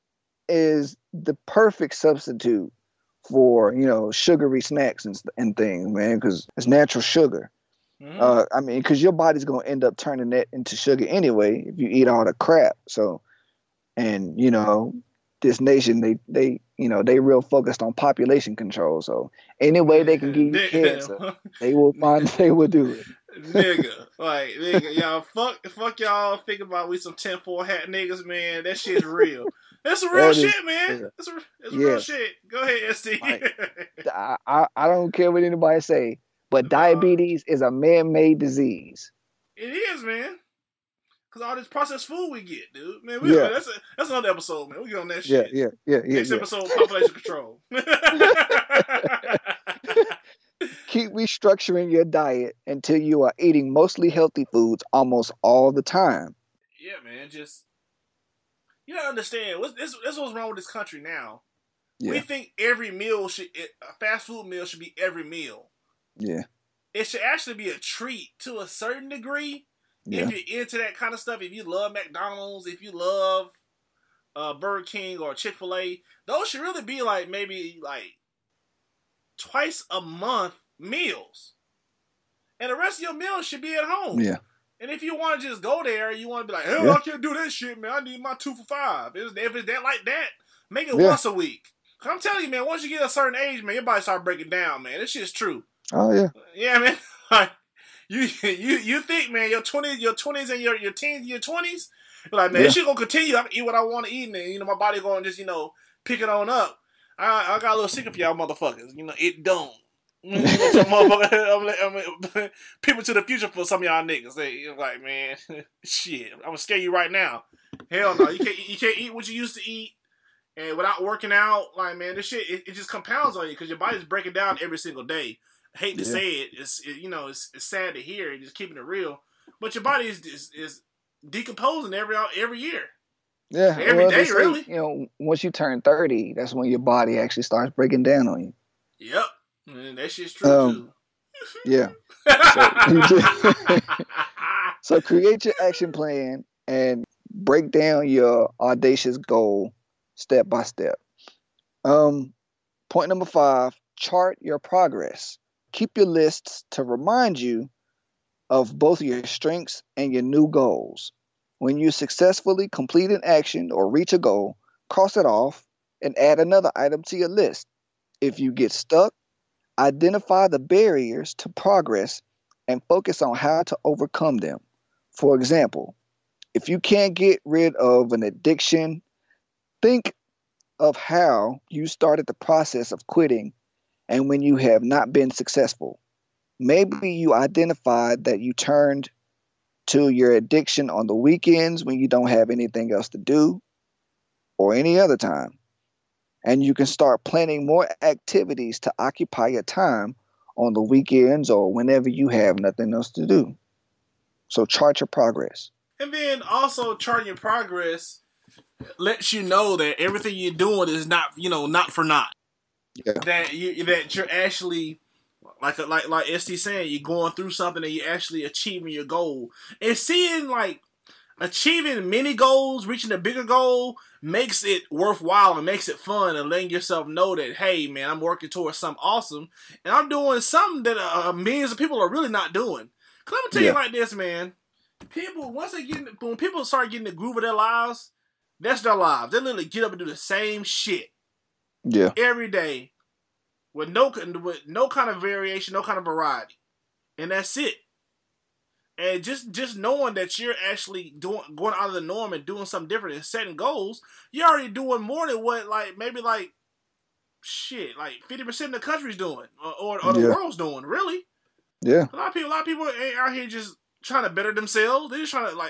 is the perfect substitute for, you know, sugary snacks and, and things, man, because it's natural sugar. Mm-hmm. Uh, I mean, because your body's going to end up turning that into sugar anyway if you eat all the crap. So, and, you know, this nation, they, they, you know, they real focused on population control. So any way they can give you cancer, they will find, they will do it. Nigga, like, nigga, y'all, fuck, fuck y'all think about we some tinfoil hat niggas, man. That shit's real. That's some real that shit, is, man. Yeah. That's, a, that's yes. real shit. Go ahead, S T. Like, I, I, I don't care what anybody say, but diabetes uh, is a man-made disease. It is, man. Because all this processed food we get, dude. Man, we, yeah. that's a, that's another episode, man. We get on that shit. Yeah, yeah, yeah. yeah Next yeah. episode, population control. Keep restructuring your diet until you are eating mostly healthy foods almost all the time. Yeah, man. Just, you don't understand. What's, this, this is what's wrong with this country now. Yeah. We think every meal should, a fast food meal should be every meal. Yeah. It should actually be a treat to a certain degree. Yeah. If you're into that kind of stuff, if you love McDonald's, if you love uh, Burger King or Chick-fil-A, those should really be like maybe like twice a month meals. And the rest of your meals should be at home. Yeah. And if you want to just go there, you want to be like, hell, yeah. I can't do that shit, man. I need my two for five. If it's that like that, make it yeah. once a week. I'm telling you, man, once you get a certain age, man, your body start breaking down, man. This shit's true. Oh, yeah. Yeah, man. Like, you you you think, man, your twenties, your twenties and your, your teens, your twenties, you're like, man, yeah. this shit gonna continue. I can eat what I want to eat, and, you know, my body gonna just, you know, pick it on up. I, I got a little secret for y'all motherfuckers. You know, it don't. Motherfucker, people to the future for some of y'all niggas. They like, man, shit, I'm gonna scare you right now. Hell no, you can't you can't eat what you used to eat, and without working out, like, man, this shit it, it just compounds on you because your body's breaking down every single day. I hate to yeah. say it, it's it, you know it's, it's sad to hear, just keeping it real, but your body is is, is decomposing every every year. Yeah, every well, day, say, really. You know, once you turn thirty, that's when your body actually starts breaking down on you. Yep. Man, that shit's true um, too. Yeah. So, so create your action plan and break down your audacious goal step by step. Um, point number five, chart your progress. Keep your lists to remind you of both your strengths and your new goals. When you successfully complete an action or reach a goal, cross it off and add another item to your list. If you get stuck, identify the barriers to progress and focus on how to overcome them. For example, if you can't get rid of an addiction, think of how you started the process of quitting and when you have not been successful. Maybe you identified that you turned to your addiction on the weekends when you don't have anything else to do or any other time. And you can start planning more activities to occupy your time on the weekends or whenever you have nothing else to do. So chart your progress. And then also charting your progress lets you know that everything you're doing is not, you know, not for naught. Yeah. That you that you're actually like like like S T saying, you're going through something and you're actually achieving your goal. And seeing like achieving many goals, reaching a bigger goal makes it worthwhile and makes it fun, and letting yourself know that, hey man, I'm working towards something awesome and I'm doing something that uh, millions of people are really not doing. Cause let me tell yeah. you like this, man. People once they get when people start getting the groove of their lives, that's their lives. They literally get up and do the same shit. Yeah. Every day. With no with no kind of variation, no kind of variety. And that's it. And just, just knowing that you're actually doing going out of the norm and doing something different and setting goals, you're already doing more than what like maybe like shit, like fifty percent of the country's doing. Or, or, or the yeah. world's doing, really. Yeah. A lot of people a lot of people ain't out here just trying to better themselves. They're just trying to like,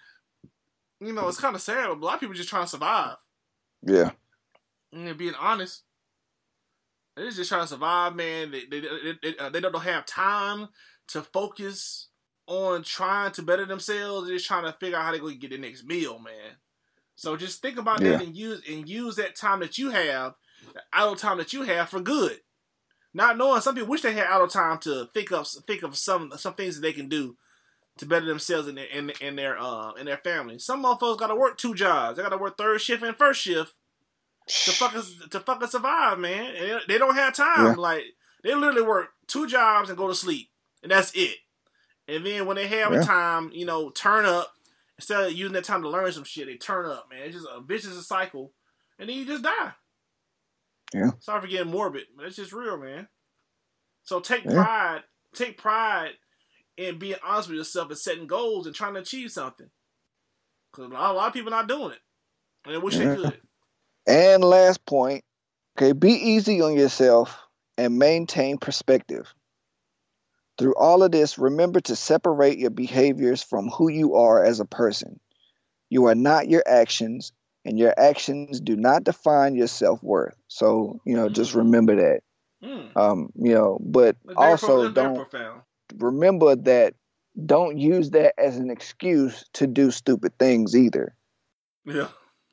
you know, it's kind of sad, but a lot of people just trying to survive. Yeah. And being honest, they're just trying to survive, man. They they they, they, uh, they don't have time to focus on trying to better themselves. They're just trying to figure out how they're going to get the next meal, man. So just think about yeah. that and use and use that time that you have, the idle time that you have, for good. Not knowing, some people wish they had idle time to think of think of some some things that they can do to better themselves and their in, in their uh in their family. Some motherfuckers got to work two jobs. They got to work third shift and first shift to fucking to fucking survive, man. And they don't have time. Yeah. Like they literally work two jobs and go to sleep, and that's it. And then when they have yeah. a time, you know, turn up instead of using that time to learn some shit. They turn up, man. It's just a vicious cycle, and then you just die. Yeah. Sorry for getting morbid, but it's just real, man. So take yeah. pride, take pride in being honest with yourself and setting goals and trying to achieve something. Because a lot, a lot of people not doing it, and they wish yeah. they could. And last point, okay, be easy on yourself and maintain perspective. Through all of this, remember to separate your behaviors from who you are as a person. You are not your actions, and your actions do not define your self-worth. So, you know, mm. just remember that. Mm. Um, you know, but that's also very, don't remember that don't use that as an excuse to do stupid things either. Yeah.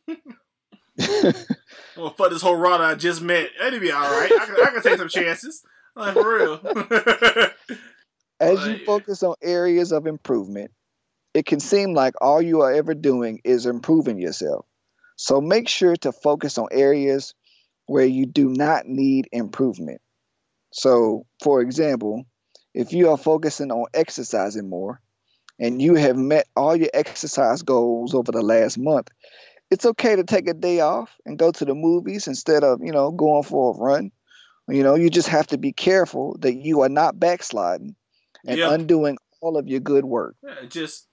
I'm gonna fuck this whole rider I just met. That'd be all right. I can, I can take some chances. Like, for real. As like, you focus on areas of improvement, it can seem like all you are ever doing is improving yourself. So make sure to focus on areas where you do not need improvement. So, for example, if you are focusing on exercising more and you have met all your exercise goals over the last month, it's okay to take a day off and go to the movies instead of, you know, going for a run. You know, you just have to be careful that you are not backsliding and yep. undoing all of your good work. Yeah, just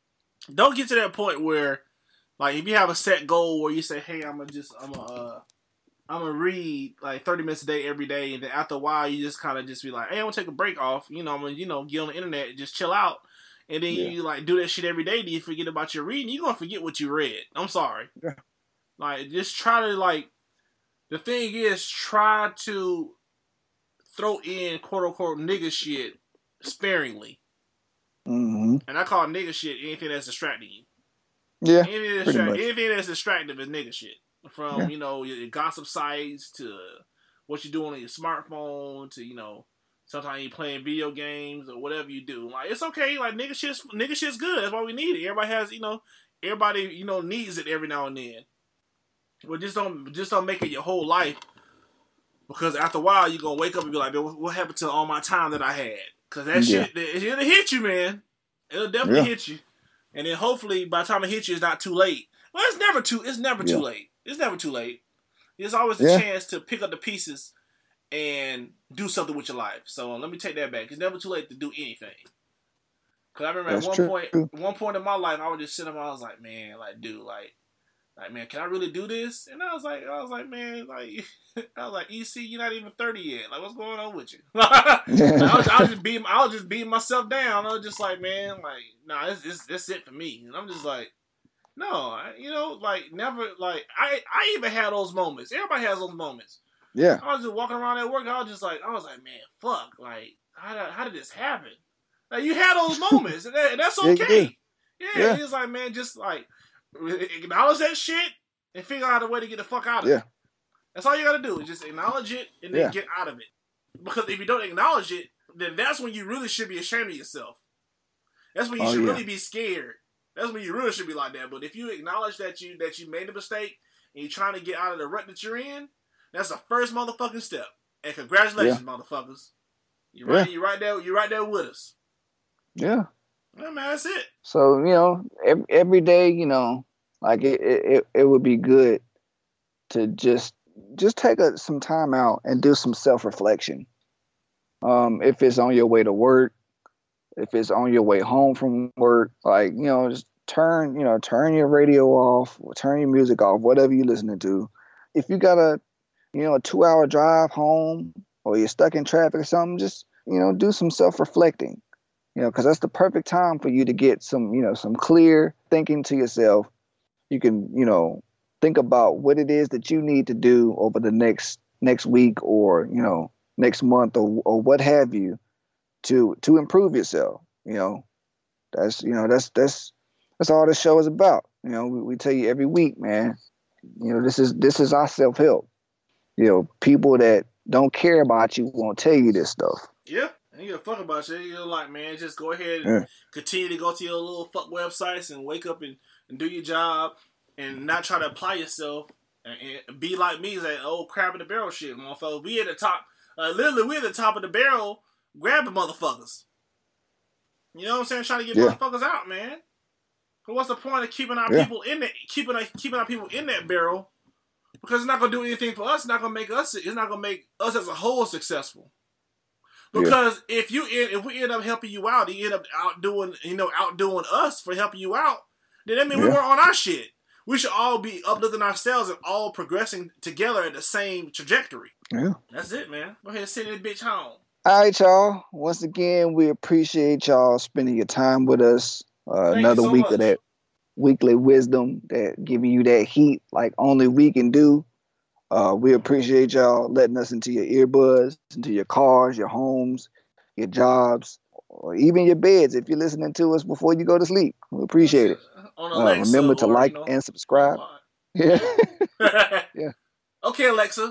don't get to that point where, like, if you have a set goal where you say, "Hey, I'm gonna just, I'm gonna, uh, I'm gonna read like thirty minutes a day every day," and then after a while, you just kind of just be like, "Hey, I'm gonna take a break off." You know, I'm gonna, you know, get on the internet and just chill out. And then yeah. you like do that shit every day. Do you forget about your reading? You're gonna forget what you read. I'm sorry. Yeah. Like, just try to like. The thing is, try to throw in quote unquote nigga shit sparingly. Mm-hmm. And I call nigga shit anything that's distracting you. Yeah. Anything that's, distract- anything that's distractive is nigga shit. From yeah. you know your gossip sites to what you're doing on your smartphone to you know. Sometimes you playing video games or whatever you do. Like, it's okay. Like, nigga shit's, nigga shit's good. That's why we need it. Everybody has, you know, everybody, you know, needs it every now and then. But just don't, just don't make it your whole life. Because after a while, you're going to wake up and be like, what happened to all my time that I had? Because that yeah. shit, it, it'll hit you, man. It'll definitely yeah. hit you. And then hopefully, by the time it hits you, it's not too late. Well, it's never too, it's never yeah. too late. It's never too late. There's always a yeah. chance to pick up the pieces and do something with your life. So let me take that back. It's never too late to do anything. Cause I remember That's at one true. point, one point in my life, I was just sitting there. I was like, man, like, dude, like, like, man, can I really do this? And I was like, I was like, man, like, I was like, E C, you're not even thirty yet. Like, what's going on with you? I, was, I was just beating, I was just beating myself down. I was just like, man, like, nah, it's, it's, it's it for me. And I'm just like, no, I, you know, like, never, like, I, I even had those moments. Everybody has those moments. Yeah. I was just walking around at work. I was just like, I was like, man, fuck. Like, how did, how did this happen? Like, you had those moments, and, that, and that's okay. Yeah, yeah. He was like, man, just like acknowledge that shit and figure out a way to get the fuck out of yeah. it. That's all you gotta do. Is just acknowledge it and then yeah. get out of it. Because if you don't acknowledge it, then that's when you really should be ashamed of yourself. That's when you oh, should yeah. really be scared. That's when you really should be like that. But if you acknowledge that you that you made a mistake and you're trying to get out of the rut that you're in, that's the first motherfucking step. And congratulations, yeah. motherfuckers. You're right, yeah. you're right there, you're right there with us. Yeah. Yeah, man, that's it. So, you know, every, every day, you know, like it, it, it would be good to just just take a, some time out and do some self-reflection. Um, if it's on your way to work, if it's on your way home from work, like, you know, just turn, you know, turn your radio off, or turn your music off, whatever you're listening to. If you got a, you know, a two hour drive home or you're stuck in traffic or something, just, you know, do some self-reflecting, you know, because that's the perfect time for you to get some, you know, some clear thinking to yourself. You can, you know, think about what it is that you need to do over the next next week or, you know, next month or or what have you to to improve yourself. You know, that's, you know, that's that's that's all this show is about. You know, we, we tell you every week, man, you know, this is this is our self-help. You know, people that don't care about you won't tell you this stuff. Yeah. And you give a fuck about you. You're like, man, just go ahead and yeah. continue to go to your little fuck websites and wake up and, and do your job. And not try to apply yourself and, and be like me, like, oh, crab in the barrel shit, motherfucker. We at the top, uh, literally, we at the top of the barrel grabbing motherfuckers. You know what I'm saying? Trying to get yeah. motherfuckers out, man. But what's the point of keeping our yeah. people in that, keeping our, keeping our people in that barrel? Because it's not gonna do anything for us. It's not gonna make us. It's not gonna make us as a whole successful. Because yeah. if you if we end up helping you out, you end up outdoing, you know, outdoing us for helping you out. Then that means yeah. we weren't on our shit. We should all be uplifting ourselves and all progressing together at the same trajectory. Yeah. That's it, man. Go ahead and send this bitch home. All right, y'all. Once again, we appreciate y'all spending your time with us. Uh, another so week much. Of that weekly wisdom, that giving you that heat like only we can do. Uh, we appreciate y'all letting us into your earbuds, into your cars, your homes, your jobs, or even your beds if you're listening to us before you go to sleep. We appreciate it. On Alexa, uh, remember to or, like you know, and subscribe. Yeah. yeah. Okay, Alexa.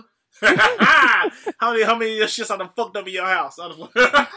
how many how many shits I done fucked up in your house? Go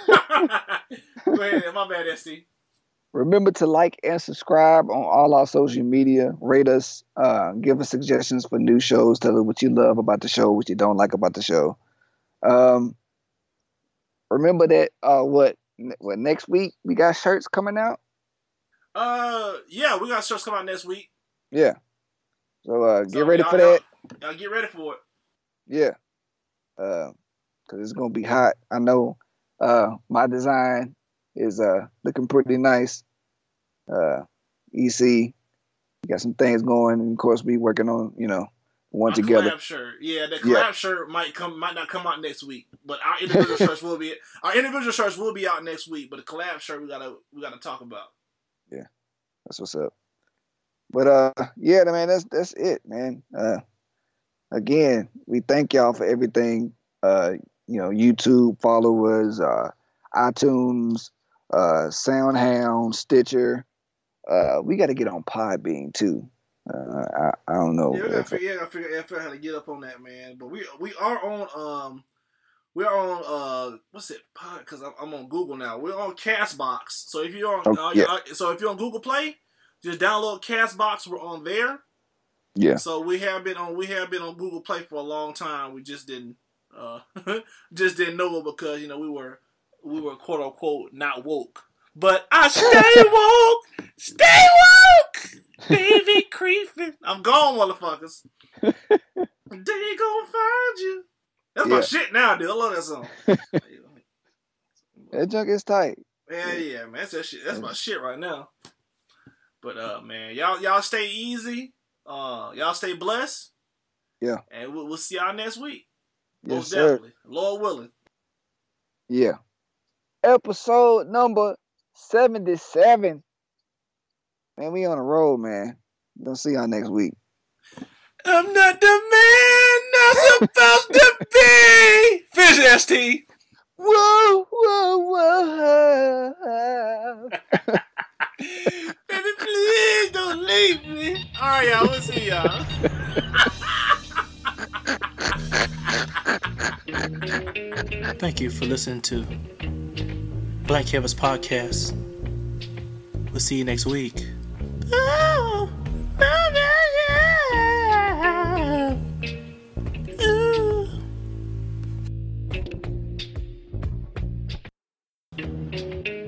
ahead, my bad, S T. Remember to like and subscribe on all our social media. Rate us. Uh, give us suggestions for new shows. Tell us what you love about the show, what you don't like about the show. Um, remember that uh, what what next week we got shirts coming out. Uh, yeah, we got shirts coming out next week. Yeah. So uh, get so ready y'all, for that. Y'all, y'all get ready for it. Yeah. Uh, cause it's gonna be hot. I know. Uh, my design is uh looking pretty nice. Uh, E C got some things going, and of course we working on, you know, one My together. Collab shirt, yeah, the collab yeah. shirt might come, might not come out next week, but our individual shirts will be our individual shirts will be out next week. But the collab shirt we gotta we gotta talk about. Yeah, that's what's up. But uh, yeah, man, that's that's it, man. Uh, again, we thank y'all for everything. Uh, you know, YouTube followers, uh, iTunes, uh, SoundHound, Stitcher. Uh, we got to get on Podbean too. Uh, I, I don't know. Yeah, we gotta figure, yeah, gotta figure, yeah, figure out how to get up on that, man. But we we are on um we are on uh what's it? Because I'm, I'm on Google now. We're on Castbox. So if you're on oh, uh, yeah. uh, so if you're on Google Play, just download Castbox. We're on there. Yeah. So we have been on we have been on Google Play for a long time. We just didn't uh just didn't know it because, you know, we were we were quote unquote not woke. But I stay woke, stay woke, baby creeping. I'm gone, motherfuckers. They gonna find you. That's yeah. my shit now, dude. I love that song. That junk is tight. Yeah, yeah, man. That's that shit. That's my shit right now. But uh, man, y'all, y'all stay easy. Uh, y'all stay blessed. Yeah. And we'll, we'll see y'all next week. Yes, Most sir. definitely, Lord willing. Yeah. Episode number seventy-seven. Man, we on the road, man. We'll see y'all next week. I'm not the man I'm supposed to be. Finish it, S T. Whoa, whoa, whoa. Baby, please don't leave me. All right, y'all. We'll see y'all. Thank you for listening to Black Canvas Podcast. We'll see you next week. Oh, oh, yeah. Ooh.